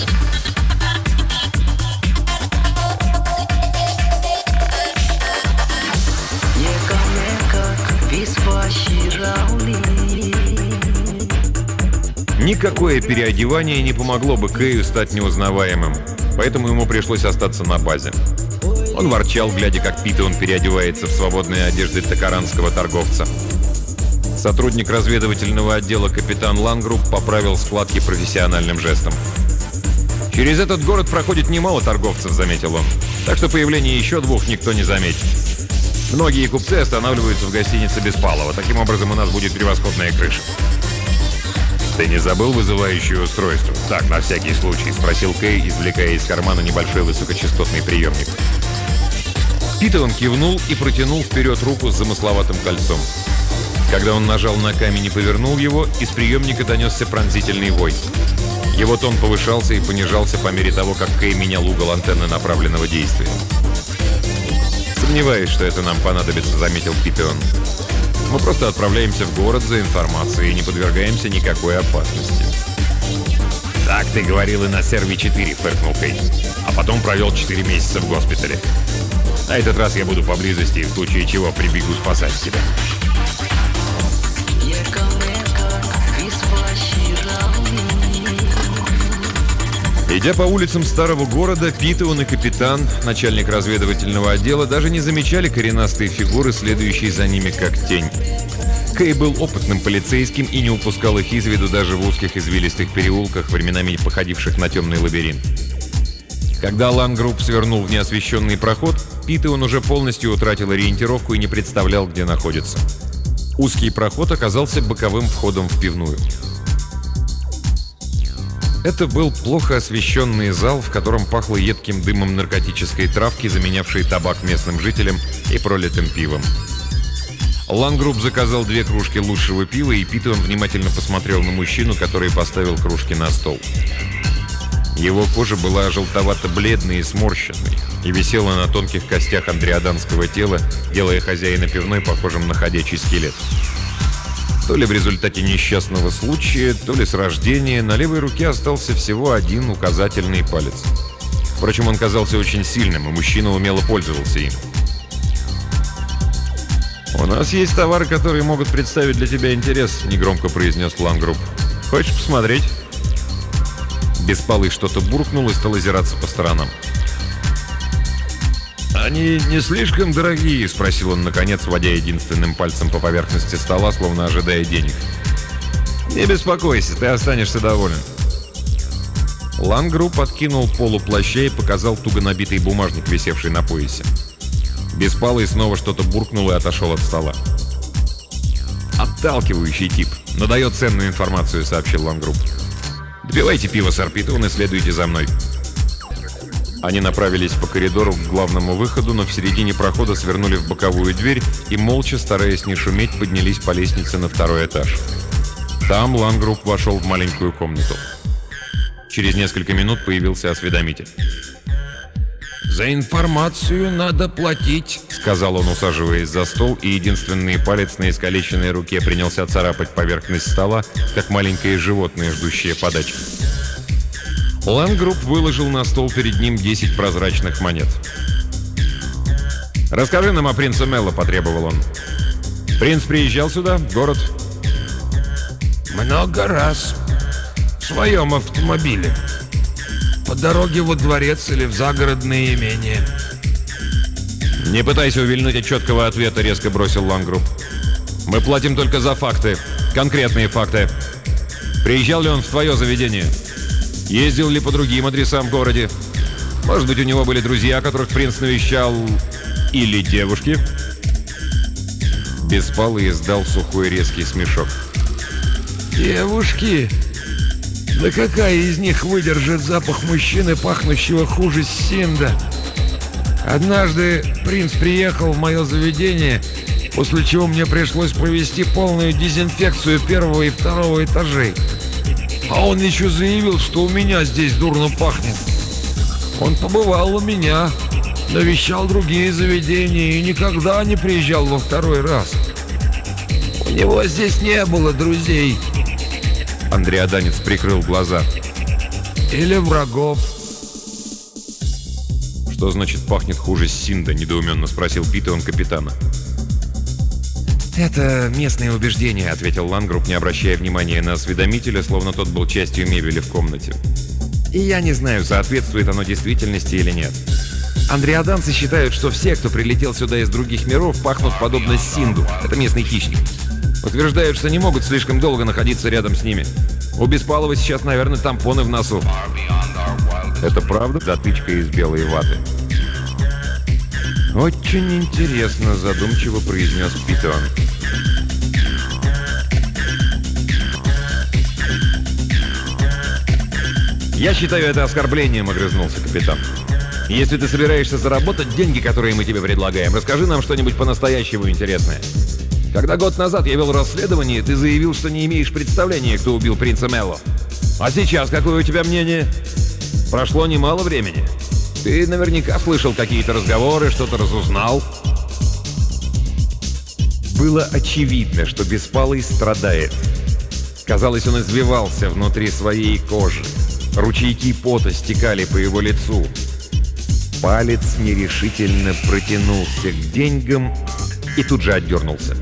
Никакое переодевание не помогло бы Кэю стать неузнаваемым, поэтому ему пришлось остаться на базе. Он ворчал, глядя, как Питон переодевается в свободные одежды токаранского торговца. Сотрудник разведывательного отдела капитан Лангрупп поправил складки профессиональным жестом. «Через этот город проходит немало торговцев», — заметил он, «так что появление еще двух никто не заметит. Многие купцы останавливаются в гостинице Беспалова. Таким образом, у нас будет превосходная крыша». «Ты не забыл вызывающее устройство?» «Так, на всякий случай», — спросил Кэй, извлекая из кармана небольшой высокочастотный приемник. Питон кивнул и протянул вперед руку с замысловатым кольцом. Когда он нажал на камень и повернул его, из приемника донесся пронзительный вой. Его тон повышался и понижался по мере того, как Кэй менял угол антенны направленного действия. «Сомневаюсь, что это нам понадобится», — заметил Питон. «Мы просто отправляемся в город за информацией и не подвергаемся никакой опасности». «Так ты говорил и на Серви-4», — фыркнул Кэй. «А потом провел 4 месяца в госпитале. На этот раз я буду поблизости и в случае чего прибегу спасать тебя». Идя по улицам старого города, Питон и капитан, начальник разведывательного отдела, даже не замечали коренастые фигуры, следующие за ними как тень. Кэй был опытным полицейским и не упускал их из виду даже в узких извилистых переулках, временами походивших на темный лабиринт. Когда Лангрупп свернул в неосвещенный проход, Питон уже полностью утратил ориентировку и не представлял, где находится. Узкий проход оказался боковым входом в пивную. Это был плохо освещенный зал, в котором пахло едким дымом наркотической травки, заменявшей табак местным жителям, и пролитым пивом. Лангрупп заказал 2 кружки лучшего пива, и Питон внимательно посмотрел на мужчину, который поставил кружки на стол. Его кожа была желтовато-бледной и сморщенной, и висела на тонких костях андреаданского тела, делая хозяина пивной похожим на ходячий скелет. То ли в результате несчастного случая, то ли с рождения на левой руке остался всего один указательный палец. Впрочем, он казался очень сильным, и мужчина умело пользовался им. «У нас есть товары, которые могут представить для тебя интерес», — негромко произнес Лангрупп. «Хочешь посмотреть?» Беспалый что-то буркнул и стал озираться по сторонам. «Они не слишком дорогие?» — спросил он, наконец, водя единственным пальцем по поверхности стола, словно ожидая денег. «Не беспокойся, ты останешься доволен». Лангрупп откинул полу плаща и показал туго набитый бумажник, висевший на поясе. Беспалый снова что-то буркнул и отошел от стола. «Отталкивающий тип, но дает ценную информацию», — сообщил Лангрупп. «Допивайте пиво, сэр Питон, и следуйте за мной». Они направились по коридору к главному выходу, но в середине прохода свернули в боковую дверь и, молча, стараясь не шуметь, поднялись по лестнице на 2-й этаж. Там Лангрупп вошел в маленькую комнату. Через несколько минут появился осведомитель. «За информацию надо платить», — сказал он, усаживаясь за стол, и единственный палец на искалеченной руке принялся царапать поверхность стола, как маленькое животное, ждущее подачи. Лангрупп выложил на стол перед ним 10 прозрачных монет. «Расскажи нам о принце Мелло», — потребовал он. «Принц приезжал сюда, в город?» «Много раз. В своем автомобиле. По дороге во дворец или в загородное имение». «Не пытайся увильнуть от четкого ответа», — резко бросил Лангрупп. «Мы платим только за факты. Конкретные факты. Приезжал ли он в твое заведение? Ездил ли по другим адресам в городе? Может быть, у него были друзья, которых принц навещал? Или девушки?» Беспалый издал сухой резкий смешок. «Девушки? Да какая из них выдержит запах мужчины, пахнущего хуже Синда? Однажды принц приехал в мое заведение, после чего мне пришлось провести полную дезинфекцию первого и второго этажей. А он еще заявил, что у меня здесь дурно пахнет. Он побывал у меня, навещал другие заведения и никогда не приезжал во второй раз. У него здесь не было друзей». Андреаданец прикрыл глаза. «Или врагов». «Что значит пахнет хуже Синда?» — недоуменно спросил Питон капитана. «Это местные убеждения», — ответил Лангрупп, не обращая внимания на осведомителя, словно тот был частью мебели в комнате. «И я не знаю, соответствует оно действительности или нет. Андреаданцы считают, что все, кто прилетел сюда из других миров, пахнут подобно Синду. Это местный хищник. Утверждают, что не могут слишком долго находиться рядом с ними. У Беспалова сейчас, наверное, тампоны в носу». «Это правда?» — затычка из белой ваты. «Очень интересно», — задумчиво произнес Питон. «Я считаю это оскорблением», — огрызнулся капитан. «Если ты собираешься заработать деньги, которые мы тебе предлагаем, расскажи нам что-нибудь по-настоящему интересное. Когда год назад я вел расследование, ты заявил, что не имеешь представления, кто убил принца Мелло. А сейчас какое у тебя мнение? Прошло немало времени. Ты наверняка слышал какие-то разговоры, что-то разузнал». Было очевидно, что Беспалый страдает. Казалось, он извивался внутри своей кожи. Ручейки пота стекали по его лицу. Палец нерешительно протянулся к деньгам и тут же отдернулся.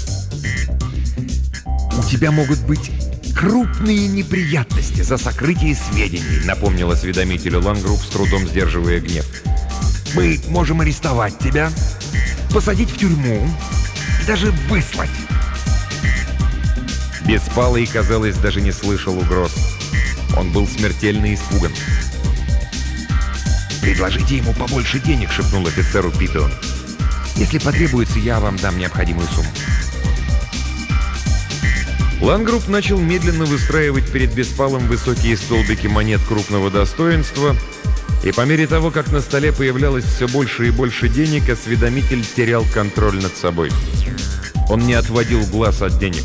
«У тебя могут быть крупные неприятности за сокрытие сведений», — напомнил осведомителю Лангрупп, с трудом сдерживая гнев. «Мы можем арестовать тебя, посадить в тюрьму и даже выслать». Беспалый, казалось, даже не слышал угроз. Он был смертельно испуган. «Предложите ему побольше денег», — шепнул офицеру Питон. «Если потребуется, я вам дам необходимую сумму». Лангрупп начал медленно выстраивать перед Беспалым высокие столбики монет крупного достоинства, и по мере того, как на столе появлялось все больше и больше денег, осведомитель терял контроль над собой. Он не отводил глаз от денег.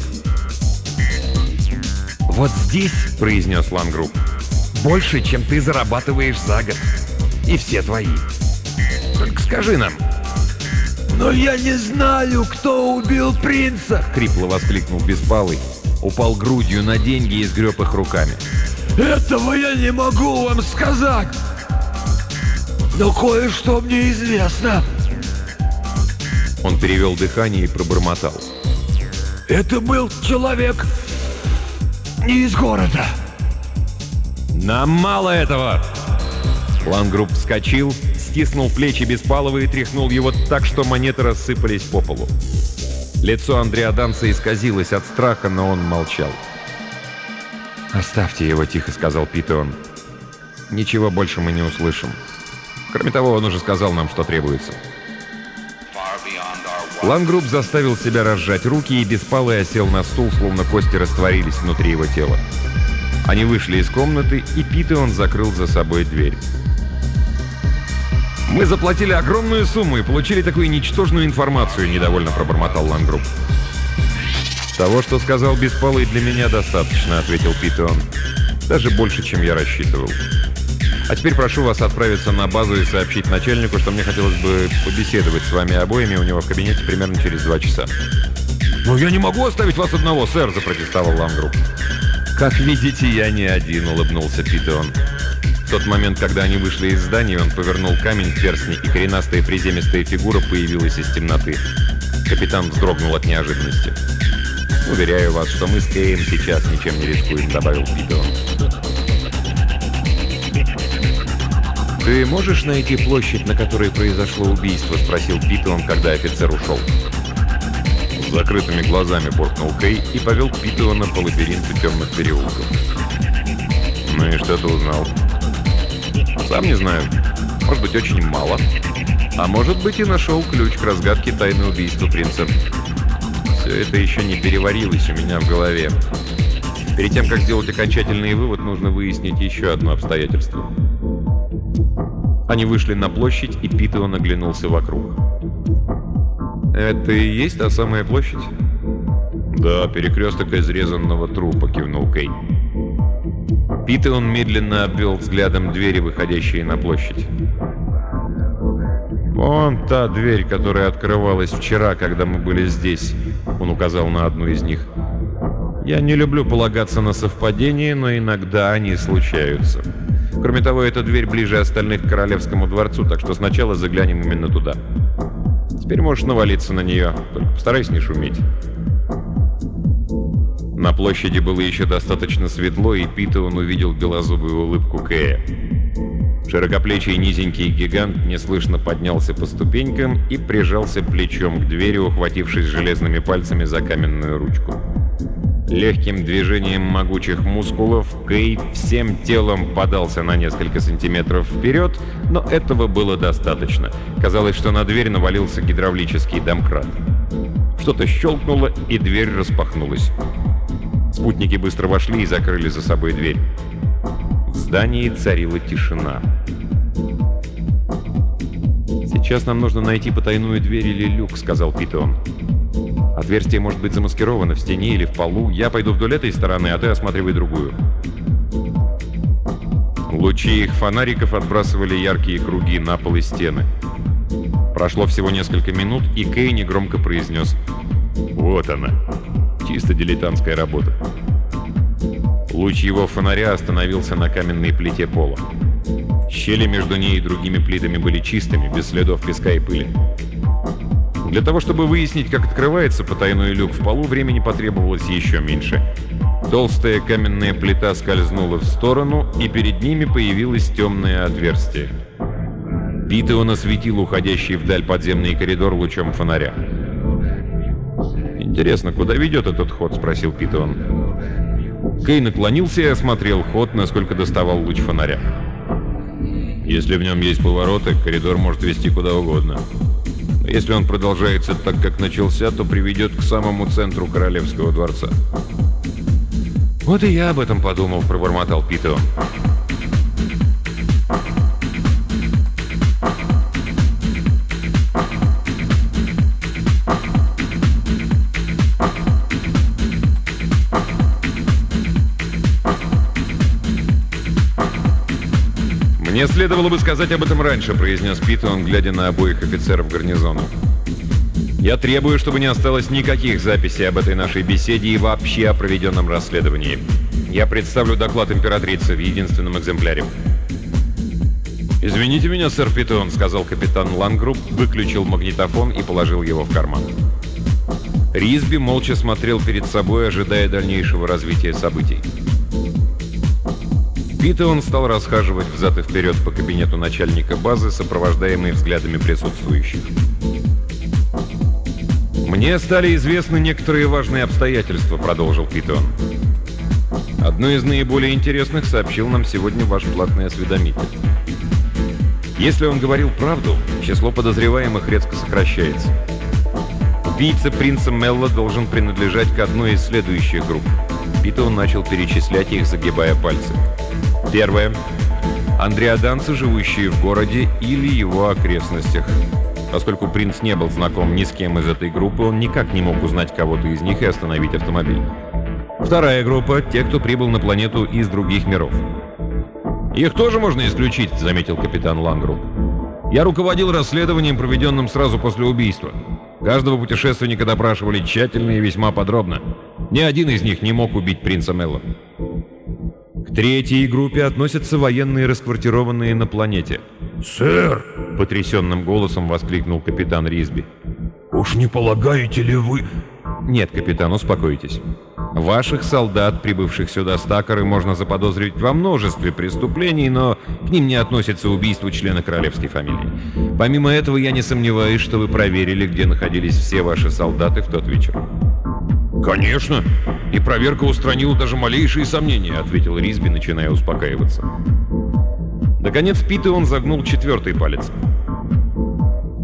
«Вот здесь, — произнес Лангрупп, — больше, чем ты зарабатываешь за год. И все твои. Только скажи нам». «Но я не знаю, кто убил принца!» — хрипло воскликнул Беспалый. Упал грудью на деньги и сгреб их руками. «Этого я не могу вам сказать! Но кое-что мне известно!» Он перевел дыхание и пробормотал. «Это был человек не из города!» «Нам мало этого!» Лангрупп вскочил, стиснул плечи Беспалова и тряхнул его так, что монеты рассыпались по полу. Лицо Андреаданца исказилось от страха, но он молчал. «Оставьте его», — тихо сказал Питон. «Ничего больше мы не услышим. Кроме того, он уже сказал нам, что требуется». Лангрупп заставил себя разжать руки, и Беспалый осел на стул, словно кости растворились внутри его тела. Они вышли из комнаты, и Питон закрыл за собой дверь. «Мы заплатили огромную сумму и получили такую ничтожную информацию», — недовольно пробормотал Лангрупп. «Того, что сказал Беспалый, для меня достаточно», — ответил Питон. «Даже больше, чем я рассчитывал. А теперь прошу вас отправиться на базу и сообщить начальнику, что мне хотелось бы побеседовать с вами обоими у него в кабинете примерно через 2 часа». «Но я не могу оставить вас одного, сэр», — запротестовал Лангрупп. «Как видите, я не один», — улыбнулся Питон. В тот момент, когда они вышли из здания, он повернул камень в перстне, и коренастая приземистая фигура появилась из темноты. Капитан вздрогнул от неожиданности. «Уверяю вас, что мы с Кэем сейчас ничем не рискуем», — добавил Питон. «Ты можешь найти площадь, на которой произошло убийство?» — спросил Питон, когда офицер ушел. С закрытыми глазами буркнул Кэй и повел Питона по лабиринту темных переулков. «Ну и что ты узнал?» «Сам не знаю. Может быть, очень мало. А может быть, и нашел ключ к разгадке тайны убийства принца». Все это еще не переварилось у меня в голове. Перед тем, как сделать окончательный вывод, нужно выяснить еще одно обстоятельство. Они вышли на площадь, и Питеон оглянулся вокруг. «Это и есть та самая площадь?» «Да, перекресток изрезанного трупа», — кивнул Кей. Питеон медленно обвел взглядом двери, выходящие на площадь. «Вон та дверь, которая открывалась вчера, когда мы были здесь», — он указал на одну из них. «Я не люблю полагаться на совпадения, но иногда они случаются. Кроме того, эта дверь ближе остальных к Королевскому дворцу, так что сначала заглянем именно туда. Теперь можешь навалиться на нее, только постарайся не шуметь». На площади было еще достаточно светло, и Питеон увидел белозубую улыбку Кэя. Широкоплечий низенький гигант неслышно поднялся по ступенькам и прижался плечом к двери, ухватившись железными пальцами за каменную ручку. Легким движением могучих мускулов Кэй всем телом подался на несколько сантиметров вперед, но этого было достаточно. Казалось, что на дверь навалился гидравлический домкрат. Что-то щелкнуло, и дверь распахнулась. Спутники быстро вошли и закрыли за собой дверь. В здании царила тишина. «Сейчас нам нужно найти потайную дверь или люк», — сказал Питеон. «Отверстие может быть замаскировано в стене или в полу. Я пойду вдоль этой стороны, а ты осматривай другую». Лучи их фонариков отбрасывали яркие круги на пол и стены. Прошло всего несколько минут, и Кей негромко произнес: «Вот она. Чисто дилетантская работа». Луч его фонаря остановился на каменной плите пола. Щели между ней и другими плитами были чистыми, без следов песка и пыли. Для того, чтобы выяснить, как открывается потайной люк в полу, времени потребовалось еще меньше. Толстая каменная плита скользнула в сторону, и перед ними появилось темное отверстие. Питеон осветил уходящий вдаль подземный коридор лучом фонаря. «Интересно, куда ведет этот ход?» — спросил Питеон. Кей наклонился и осмотрел ход, насколько доставал луч фонаря. «Если в нем есть повороты, коридор может вести куда угодно. Но если он продолжается так, как начался, то приведет к самому центру Королевского дворца». «Вот и я об этом подумал», — пробормотал Питеон. «Мне следовало бы сказать об этом раньше», — произнес Питеон, глядя на обоих офицеров гарнизона. «Я требую, чтобы не осталось никаких записей об этой нашей беседе и вообще о проведенном расследовании. Я представлю доклад императрицы в единственном экземпляре». «Извините меня, сэр Питеон», — сказал капитан Лангрупп, выключил магнитофон и положил его в карман. Ризби молча смотрел перед собой, ожидая дальнейшего развития событий. Питеон стал расхаживать взад и вперед по кабинету начальника базы, сопровождаемый взглядами присутствующих. «Мне стали известны некоторые важные обстоятельства», — продолжил Питеон. «Одно из наиболее интересных сообщил нам сегодня ваш платный осведомитель. Если он говорил правду, число подозреваемых резко сокращается. Убийца принца Мелла должен принадлежать к одной из следующих групп». Питеон начал перечислять их, загибая пальцы. Первое. Андреаданцы, живущие в городе или его окрестностях. Поскольку принц не был знаком ни с кем из этой группы, он никак не мог узнать кого-то из них и остановить автомобиль. Вторая группа — те, кто прибыл на планету из других миров. «Их тоже можно исключить», — заметил капитан Лангрупп. «Я руководил расследованием, проведенным сразу после убийства. Каждого путешественника допрашивали тщательно и весьма подробно. Ни один из них не мог убить принца Мелла». К третьей группе относятся военные, расквартированные на планете. «Сэр!» — потрясенным голосом воскликнул капитан Ризби. «Уж не полагаете ли вы...» «Нет, капитан, успокойтесь. Ваших солдат, прибывших сюда с Такары, можно заподозрить во множестве преступлений, но к ним не относится убийство члена королевской фамилии. Помимо этого, я не сомневаюсь, что вы проверили, где находились все ваши солдаты в тот вечер». «Конечно! И проверка устранила даже малейшие сомнения», — ответил Ризби, начиная успокаиваться. Наконец Питеон загнул четвертый палец.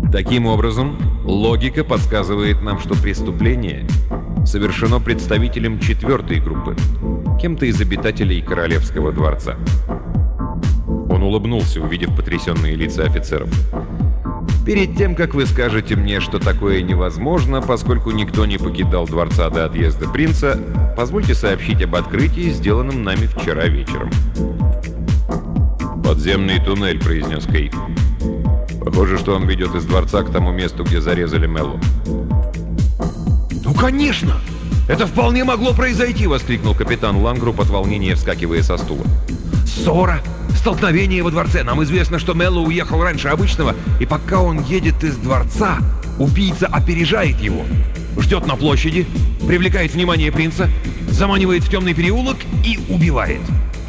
Таким образом, логика подсказывает нам, что преступление совершено представителем 4-й группы, кем-то из обитателей Королевского дворца. Он улыбнулся, увидев потрясенные лица офицеров. «Перед тем, как вы скажете мне, что такое невозможно, поскольку никто не покидал дворца до отъезда принца, позвольте сообщить об открытии, сделанном нами вчера вечером». «Подземный туннель», — произнес Кей. «Похоже, что он ведет из дворца к тому месту, где зарезали Меллу». «Ну, конечно! Это вполне могло произойти!» — воскликнул капитан Лангруп от волнения, вскакивая со стула. «Ссора! Столкновение во дворце! Нам известно, что Мелло уехал раньше обычного, и пока он едет из дворца, убийца опережает его, ждет на площади, привлекает внимание принца, заманивает в темный переулок и убивает».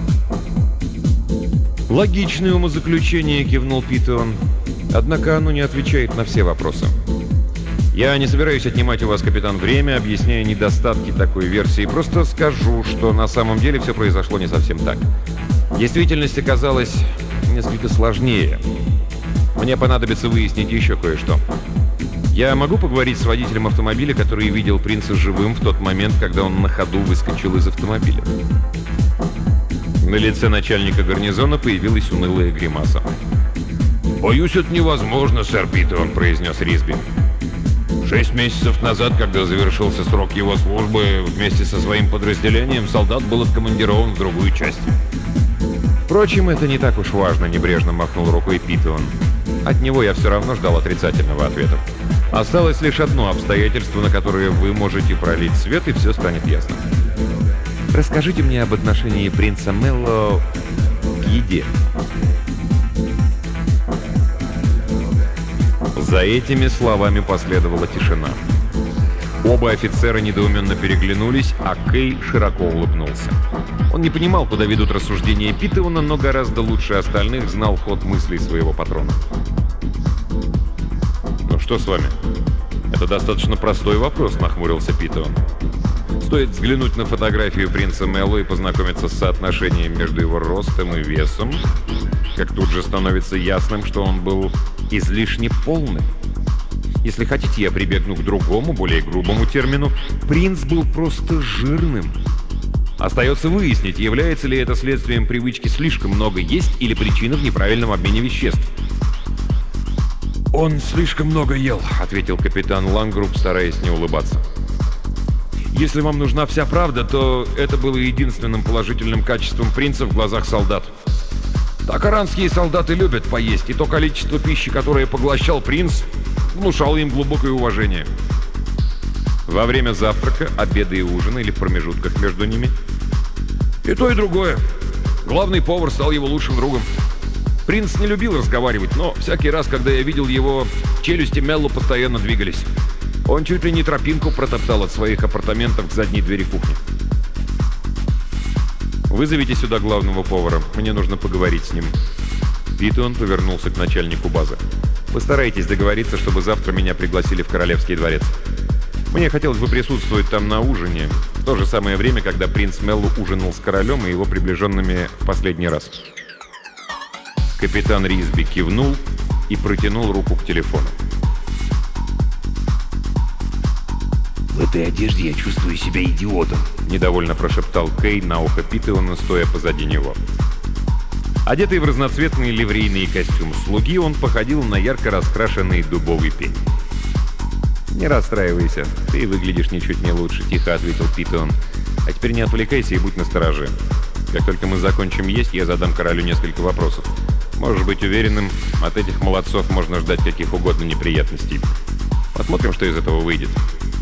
«Логичное умозаключение», — кивнул Питон. «Однако оно не отвечает на все вопросы. Я не собираюсь отнимать у вас, капитан, время, объясняя недостатки такой версии. Просто скажу, что на самом деле все произошло не совсем так. Действительность оказалась несколько сложнее. Мне понадобится выяснить еще кое-что. Я могу поговорить с водителем автомобиля, который видел принца живым в тот момент, когда он на ходу выскочил из автомобиля?» На лице начальника гарнизона появилась унылая гримаса. «Боюсь, это невозможно, сэр Питон», — произнес Ризби. 6 месяцев назад, когда завершился срок его службы, вместе со своим подразделением солдат был откомандирован в другую часть. «Впрочем, это не так уж важно», — небрежно махнул рукой Питон. «От него я все равно ждал отрицательного ответа. Осталось лишь одно обстоятельство, на которое вы можете пролить свет, и все станет ясно. Расскажите мне об отношении принца Мелло к еде». За этими словами последовала тишина. Оба офицера недоуменно переглянулись, а Кей широко улыбнулся. Он не понимал, куда ведут рассуждения Питона, но гораздо лучше остальных знал ход мыслей своего патрона. «Ну что с вами?» «Это достаточно простой вопрос», — нахмурился Питон. «Стоит взглянуть на фотографию принца Мелло и познакомиться с соотношением между его ростом и весом, как тут же становится ясным, что он был излишне полным. Если хотите, я прибегну к другому, более грубому термину. Принц был просто жирным. Остается выяснить, является ли это следствием привычки слишком много есть или причина в неправильном обмене веществ». «Он слишком много ел», — ответил капитан Лангруп, стараясь не улыбаться. «Если вам нужна вся правда, то это было единственным положительным качеством принца в глазах солдат. Так аранские солдаты любят поесть, и то количество пищи, которое поглощал принц, внушало им глубокое уважение». «Во время завтрака, обеда и ужина или в промежутках между ними?» «И то, и другое. Главный повар стал его лучшим другом. Принц не любил разговаривать, но всякий раз, когда я видел его, челюсти Мелло постоянно двигались. Он чуть ли не тропинку протоптал от своих апартаментов к задней двери кухни». «Вызовите сюда главного повара. Мне нужно поговорить с ним». Питон повернулся к начальнику базы. «Постарайтесь договориться, чтобы завтра меня пригласили в Королевский дворец. Мне хотелось бы присутствовать там на ужине, в то же самое время, когда принц Мелло ужинал с королем и его приближенными в последний раз». Капитан Ризби кивнул и протянул руку к телефону. «В этой одежде я чувствую себя идиотом», — недовольно прошептал Кей на ухо Питона, стоя позади него. Одетый в разноцветный ливрейный костюм слуги, он походил на ярко раскрашенный дубовый пень. «Не расстраивайся, ты выглядишь ничуть не лучше», — тихо ответил Питон. «А теперь не отвлекайся и будь настороже. Как только мы закончим есть, я задам королю несколько вопросов. Можешь быть уверенным, от этих молодцов можно ждать каких угодно неприятностей. Посмотрим, что из этого выйдет».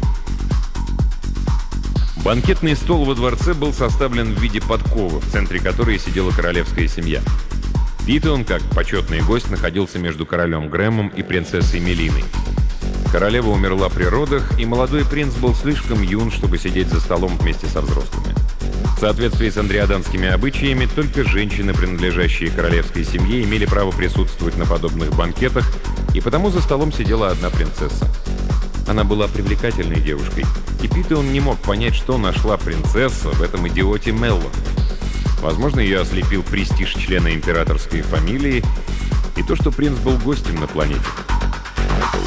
Банкетный стол во дворце был составлен в виде подковы, в центре которой сидела королевская семья. Питон, как почетный гость, находился между королем Грэмом и принцессой Мелиной. Королева умерла при родах, и молодой принц был слишком юн, чтобы сидеть за столом вместе со взрослыми. В соответствии с андриаданскими обычаями, только женщины, принадлежащие королевской семье, имели право присутствовать на подобных банкетах, и потому за столом сидела одна принцесса. Она была привлекательной девушкой, и Питон не мог понять, что нашла принцесса в этом идиоте Мелло. Возможно, ее ослепил престиж члена императорской фамилии и то, что принц был гостем на планете.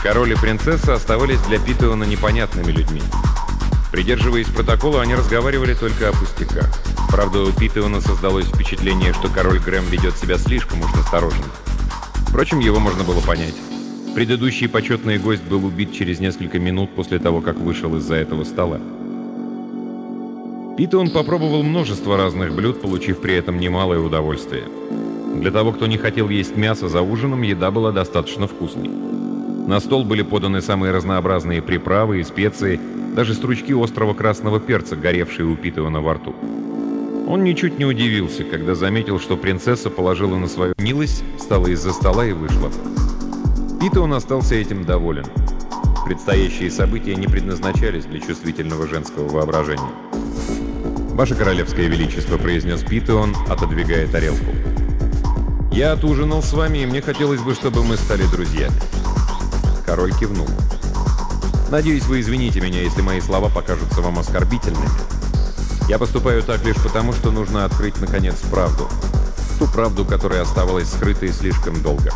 Король и принцесса оставались для Питтиона непонятными людьми. Придерживаясь протокола, они разговаривали только о пустяках. Правда, у Питтиона создалось впечатление, что король Грэм ведет себя слишком уж настороженно. Впрочем, его можно было понять. Предыдущий почетный гость был убит через несколько минут после того, как вышел из-за этого стола. Питтион попробовал множество разных блюд, получив при этом немалое удовольствие. Для того, кто не хотел есть мясо за ужином, еда была достаточно вкусной. На стол были поданы самые разнообразные приправы и специи, даже стручки острого красного перца, горевшие у Питтиона во рту. Он ничуть не удивился, когда заметил, что принцесса положила на свою милость, встала из-за стола и вышла. Питтион остался этим доволен. Предстоящие события не предназначались для чувствительного женского воображения. «Ваше королевское величество», — произнес Питтион, отодвигая тарелку. «Я отужинал с вами, и мне хотелось бы, чтобы мы стали друзьями». Король кивнул. «Надеюсь, вы извините меня, если мои слова покажутся вам оскорбительными. Я поступаю так лишь потому, что нужно открыть, наконец, правду. Ту правду, которая оставалась скрытой слишком долго».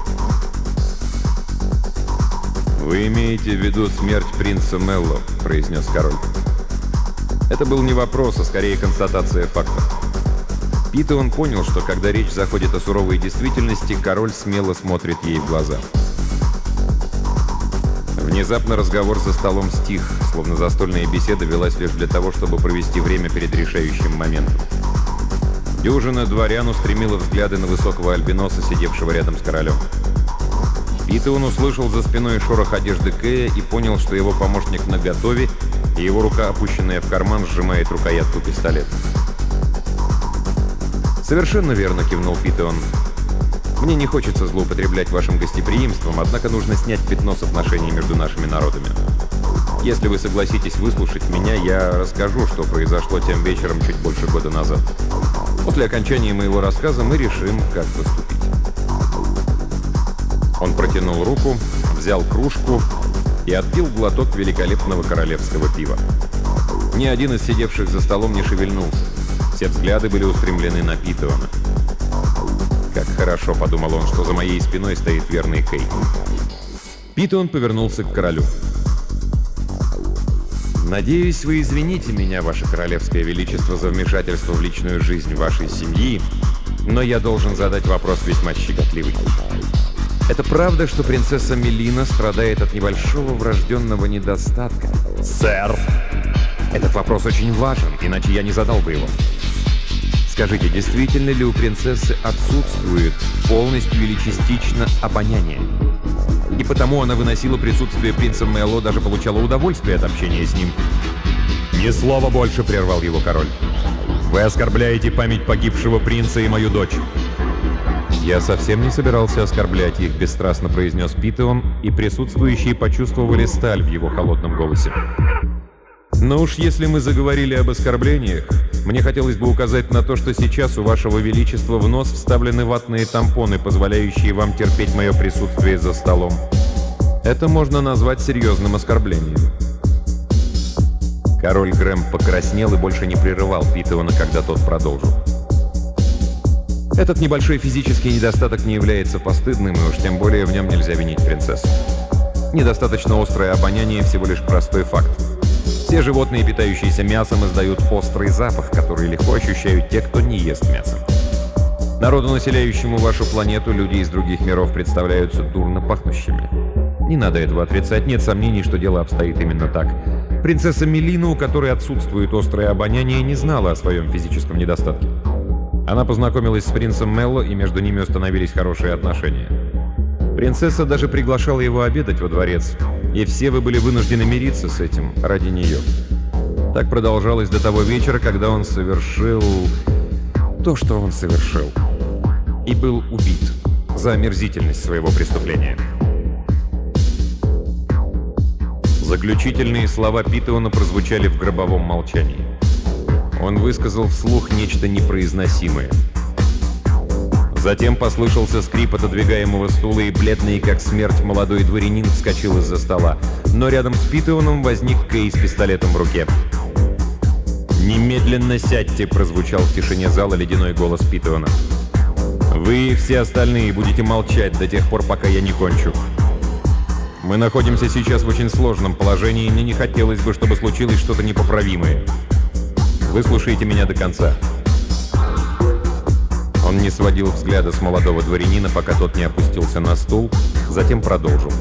«Вы имеете в виду смерть принца Мелло», — произнес король. Это был не вопрос, а скорее констатация фактов. Питтион понял, что когда речь заходит о суровой действительности, король смело смотрит ей в глаза. Внезапно разговор за столом стих, словно застольная беседа велась лишь для того, чтобы провести время перед решающим моментом. Дюжина дворян устремила взгляды на высокого альбиноса, сидевшего рядом с королем. Питтион услышал за спиной шорох одежды Кэя и понял, что его помощник наготове, и его рука, опущенная в карман, сжимает рукоятку пистолета. «Совершенно верно», — кивнул Питтион. «Мне не хочется злоупотреблять вашим гостеприимством, однако нужно снять пятно с отношений между нашими народами. Если вы согласитесь выслушать меня, я расскажу, что произошло тем вечером чуть больше года назад. После окончания моего рассказа мы решим, как поступить». Он протянул руку, взял кружку и отпил глоток великолепного королевского пива. Ни один из сидевших за столом не шевельнулся. Все взгляды были устремлены на Питтиона. «Как хорошо», — подумал он, — «что за моей спиной стоит верный Кэй». Питтион повернулся к королю. «Надеюсь, вы извините меня, ваше королевское величество, за вмешательство в личную жизнь вашей семьи, но я должен задать вопрос весьма щекотливый. Это правда, что принцесса Мелина страдает от небольшого врожденного недостатка?» «Сэр!» «Этот вопрос очень важен, иначе я не задал бы его. Скажите, действительно ли у принцессы отсутствует полностью или частично обоняние? И потому она выносила присутствие принца Мелло, даже получала удовольствие от общения с ним». «Ни слова больше», — прервал его король. «Вы оскорбляете память погибшего принца и мою дочь». «Я совсем не собирался оскорблять их», — бесстрастно произнес Питтион, и присутствующие почувствовали сталь в его холодном голосе. «Но уж если мы заговорили об оскорблениях, мне хотелось бы указать на то, что сейчас у вашего величества в нос вставлены ватные тампоны, позволяющие вам терпеть мое присутствие за столом. Это можно назвать серьезным оскорблением». Король Грэм покраснел и больше не прерывал Питтиона, когда тот продолжил. «Этот небольшой физический недостаток не является постыдным, и уж тем более в нем нельзя винить принцессу. Недостаточно острое обоняние — всего лишь простой факт. Все животные, питающиеся мясом, издают острый запах, который легко ощущают те, кто не ест мясо. Народу, населяющему вашу планету, люди из других миров представляются дурно пахнущими. Не надо этого отрицать, нет сомнений, что дело обстоит именно так. Принцесса Мелина, у которой отсутствует острое обоняние, не знала о своем физическом недостатке. Она познакомилась с принцем Мелло, и между ними установились хорошие отношения. Принцесса даже приглашала его обедать во дворец, и все вы были вынуждены мириться с этим ради нее. Так продолжалось до того вечера, когда он совершил то, что он совершил, и был убит за омерзительность своего преступления». Заключительные слова Питтиона прозвучали в гробовом молчании. Он высказал вслух нечто непроизносимое. Затем послышался скрип отодвигаемого стула, и бледный, как смерть, молодой дворянин вскочил из-за стола. Но рядом с Питтионом возник Кэй с пистолетом в руке. «Немедленно сядьте!» — прозвучал в тишине зала ледяной голос Питтиона. «Вы и все остальные будете молчать до тех пор, пока я не кончу». Мы находимся сейчас в очень сложном положении, и мне не хотелось бы, чтобы случилось что-то непоправимое. Выслушайте меня до конца». Он не сводил взгляда с молодого дворянина, пока тот не опустился на стул, затем продолжил.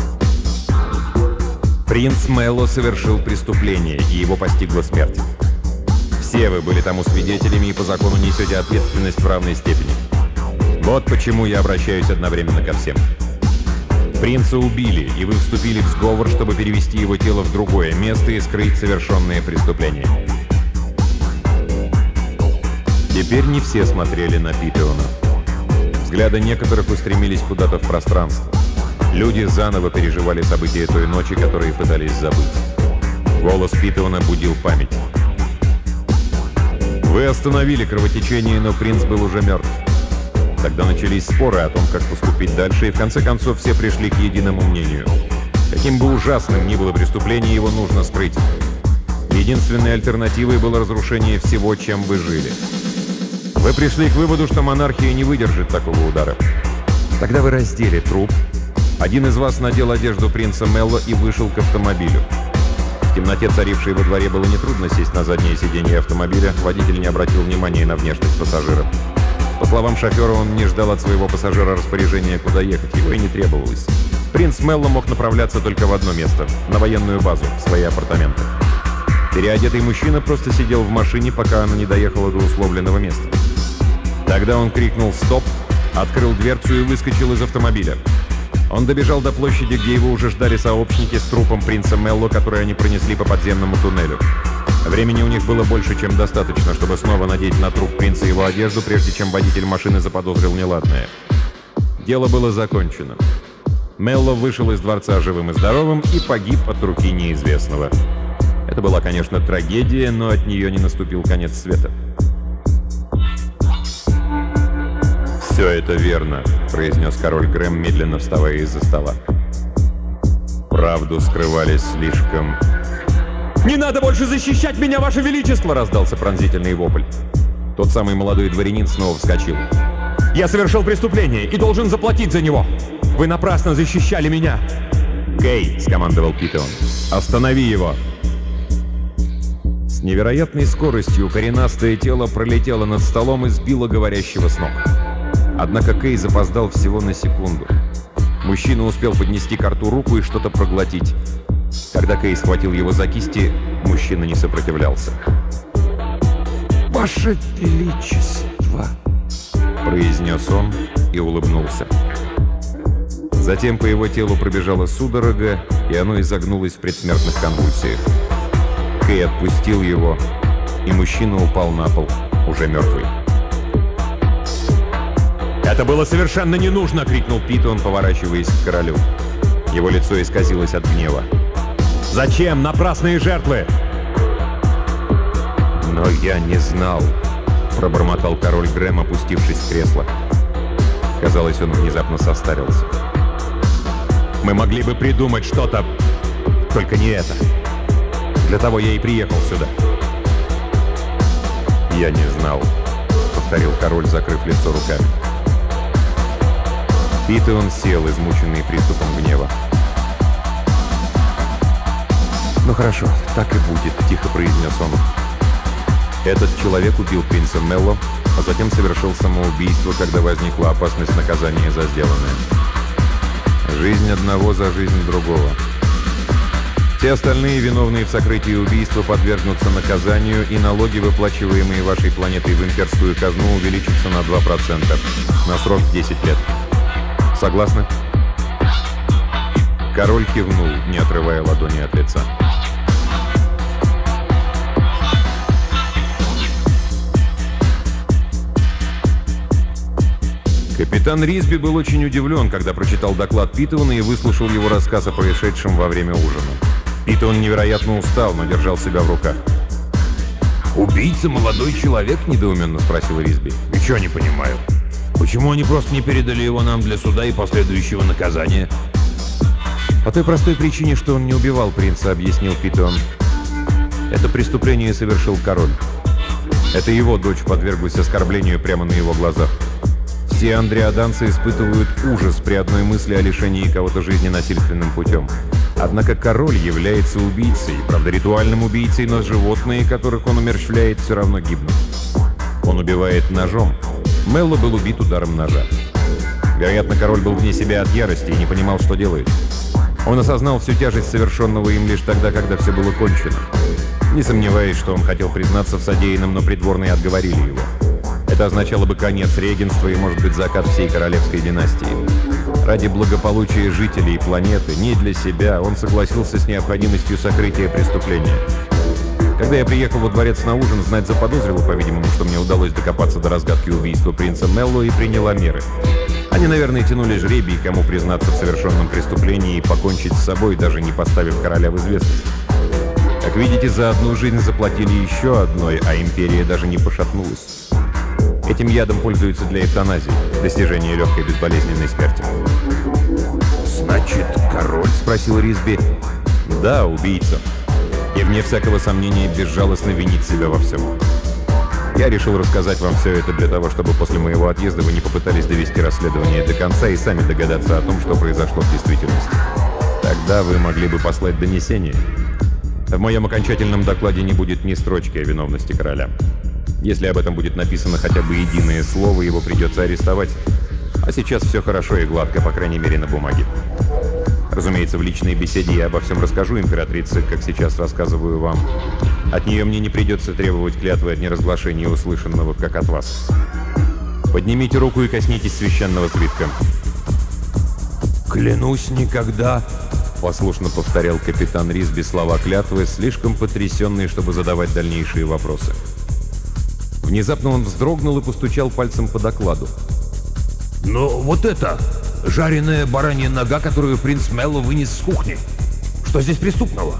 «Принц Мелло совершил преступление, и его постигла смерть. Все вы были тому свидетелями и по закону несете ответственность в равной степени. Вот почему я обращаюсь одновременно ко всем. Принца убили, и вы вступили в сговор, чтобы перевести его тело в другое место и скрыть совершенное преступление». Теперь не все смотрели на Питеона. Взгляды некоторых устремились куда-то в пространство. Люди заново переживали события той ночи, которые пытались забыть. Голос Питеона будил память. «Вы остановили кровотечение, но принц был уже мертв. Тогда начались споры о том, как поступить дальше, и в конце концов все пришли к единому мнению. Каким бы ужасным ни было преступление, его нужно скрыть. Единственной альтернативой было разрушение всего, чем вы жили. Вы пришли к выводу, что монархия не выдержит такого удара. Тогда вы раздели труп. Один из вас надел одежду принца Мелло и вышел к автомобилю. В темноте, царившей во дворе, было нетрудно сесть на заднее сиденье автомобиля. Водитель не обратил внимания на внешность пассажира. По словам шофера, он не ждал от своего пассажира распоряжения, куда ехать. Его и не требовалось. Принц Мелло мог направляться только в одно место – на военную базу, в свои апартаменты. Переодетый мужчина просто сидел в машине, пока она не доехала до условленного места. Тогда он крикнул «Стоп!», открыл дверцу и выскочил из автомобиля. Он добежал до площади, где его уже ждали сообщники с трупом принца Мелло, который они пронесли по подземному туннелю. Времени у них было больше, чем достаточно, чтобы снова надеть на труп принца его одежду, прежде чем водитель машины заподозрил неладное. Дело было закончено. Мелло вышел из дворца живым и здоровым и погиб от руки неизвестного. Это была, конечно, трагедия, но от нее не наступил конец света. «Все это верно», — произнес король Грэм, медленно вставая из-за стола. «Правду скрывали слишком...» «Не надо больше защищать меня, Ваше Величество!» — раздался пронзительный вопль. Тот самый молодой дворянин снова вскочил. «Я совершил преступление и должен заплатить за него! Вы напрасно защищали меня!» «Кей!» — скомандовал Питеон. «Останови его!» С невероятной скоростью коренастое тело пролетело над столом и сбило говорящего с ног. Однако Кей запоздал всего на секунду. Мужчина успел поднести к рту руку и что-то проглотить. Когда Кей схватил его за кисти, мужчина не сопротивлялся. «Ваше Величество!» — произнес он и улыбнулся. Затем по его телу пробежала судорога, и оно изогнулось в предсмертных конвульсиях. Кей отпустил его, и мужчина упал на пол, уже мертвый. «Это было совершенно не нужно!» — крикнул Питеон, поворачиваясь к королю. Его лицо исказилось от гнева. «Зачем напрасные жертвы?» «Но я не знал», — пробормотал король Грэм, опустившись в кресло. Казалось, он внезапно состарился. «Мы могли бы придумать что-то, только не это. Для того я и приехал сюда». «Я не знал», — повторил король, закрыв лицо руками. Питеон сел, измученный приступом гнева. «Ну хорошо, так и будет», — тихо произнес он. «Этот человек убил принца Мелло, а затем совершил самоубийство, когда возникла опасность наказания за сделанное. Жизнь одного за жизнь другого. Все остальные, виновные в сокрытии убийства, подвергнутся наказанию, и налоги, выплачиваемые вашей планетой в имперскую казну, увеличатся на 2%, на срок 10 лет. Согласны?» Король кивнул, не отрывая ладони от лица. Капитан Ризби был очень удивлен, когда прочитал доклад Питеона и выслушал его рассказ о происшедшем во время ужина. Питеон невероятно устал, но держал себя в руках. «Убийца молодой человек?» – недоуменно спросил Ризби. «Ничего не понимаю. Почему они просто не передали его нам для суда и последующего наказания?» «По той простой причине, что он не убивал принца», — объяснил Питеон. «Это преступление совершил король. Это его дочь подверглась оскорблению прямо на его глазах. Все андриаданцы испытывают ужас при одной мысли о лишении кого-то жизни насильственным путем. Однако король является убийцей, правда ритуальным убийцей, но животные, которых он умерщвляет, все равно гибнут. Он убивает ножом. Мелло был убит ударом ножа. Вероятно, король был вне себя от ярости и не понимал, что делает. Он осознал всю тяжесть совершенного им лишь тогда, когда все было кончено. Не сомневаюсь, что он хотел признаться в содеянном, но придворные отговорили его. Это означало бы конец регенства и, может быть, закат всей королевской династии. Ради благополучия жителей планеты, не для себя, он согласился с необходимостью сокрытия преступления. Когда я приехал во дворец на ужин, знать заподозрила, по-видимому, что мне удалось докопаться до разгадки убийства принца Мелло и приняла меры. Они, наверное, тянули жребий, кому признаться в совершенном преступлении и покончить с собой, даже не поставив короля в известность. Как видите, за одну жизнь заплатили еще одной, а империя даже не пошатнулась. Этим ядом пользуются для эвтаназии, достижения легкой безболезненной смерти. «Значит, король?» — спросил Ризби. Да, убийца. И, вне всякого сомнения, безжалостно винит себя во всем. Я решил рассказать вам все это для того, чтобы после моего отъезда вы не попытались довести расследование до конца и сами догадаться о том, что произошло в действительности. Тогда вы могли бы послать донесение. В моем окончательном докладе не будет ни строчки о виновности короля. Если об этом будет написано хотя бы единое слово, его придется арестовать. А сейчас все хорошо и гладко, по крайней мере, на бумаге. Разумеется, в личной беседе я обо всем расскажу императрице, как сейчас рассказываю вам. От нее мне не придется требовать клятвы о неразглашении услышанного, как от вас. Поднимите руку и коснитесь священного свитка. «Клянусь никогда», — послушно повторял капитан Ризби слова клятвы, слишком потрясенный, чтобы задавать дальнейшие вопросы. Внезапно он вздрогнул и постучал пальцем по докладу. «Но вот это, жареная баранья нога, которую принц Мелло вынес с кухни. Что здесь преступного?»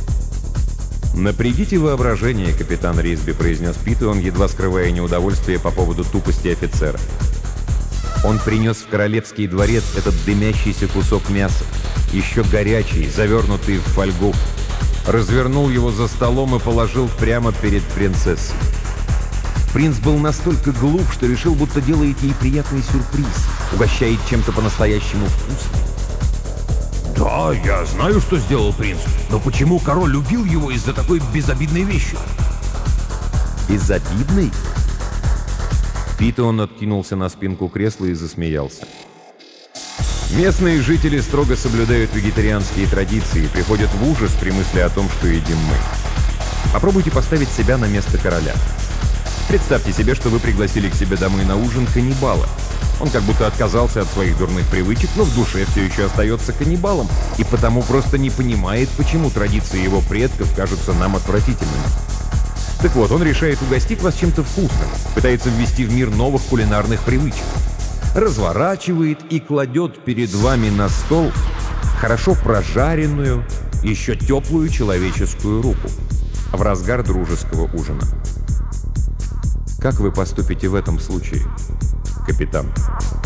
«Напрягите воображение, капитан Ризби», — произнес Пит, и он, едва скрывая неудовольствие по поводу тупости офицера. Он принес в королевский дворец этот дымящийся кусок мяса, еще горячий, завернутый в фольгу, развернул его за столом и положил прямо перед принцессой. Принц был настолько глуп, что решил, будто делает ей приятный сюрприз, угощает чем-то по-настоящему вкусным. «Да, я знаю, что сделал принц, но почему король любил его из-за такой безобидной вещи?» «Безобидной?» Питон откинулся на спинку кресла и засмеялся. «Местные жители строго соблюдают вегетарианские традиции и приходят в ужас при мысли о том, что едим мы. Попробуйте поставить себя на место короля. Представьте себе, что вы пригласили к себе домой на ужин каннибала. Он как будто отказался от своих дурных привычек, но в душе все еще остается каннибалом, и потому просто не понимает, почему традиции его предков кажутся нам отвратительными. Так вот, он решает угостить вас чем-то вкусным, пытается ввести в мир новых кулинарных привычек. Разворачивает и кладет перед вами на стол хорошо прожаренную, еще теплую человеческую руку в разгар дружеского ужина. Как вы поступите в этом случае, капитан?»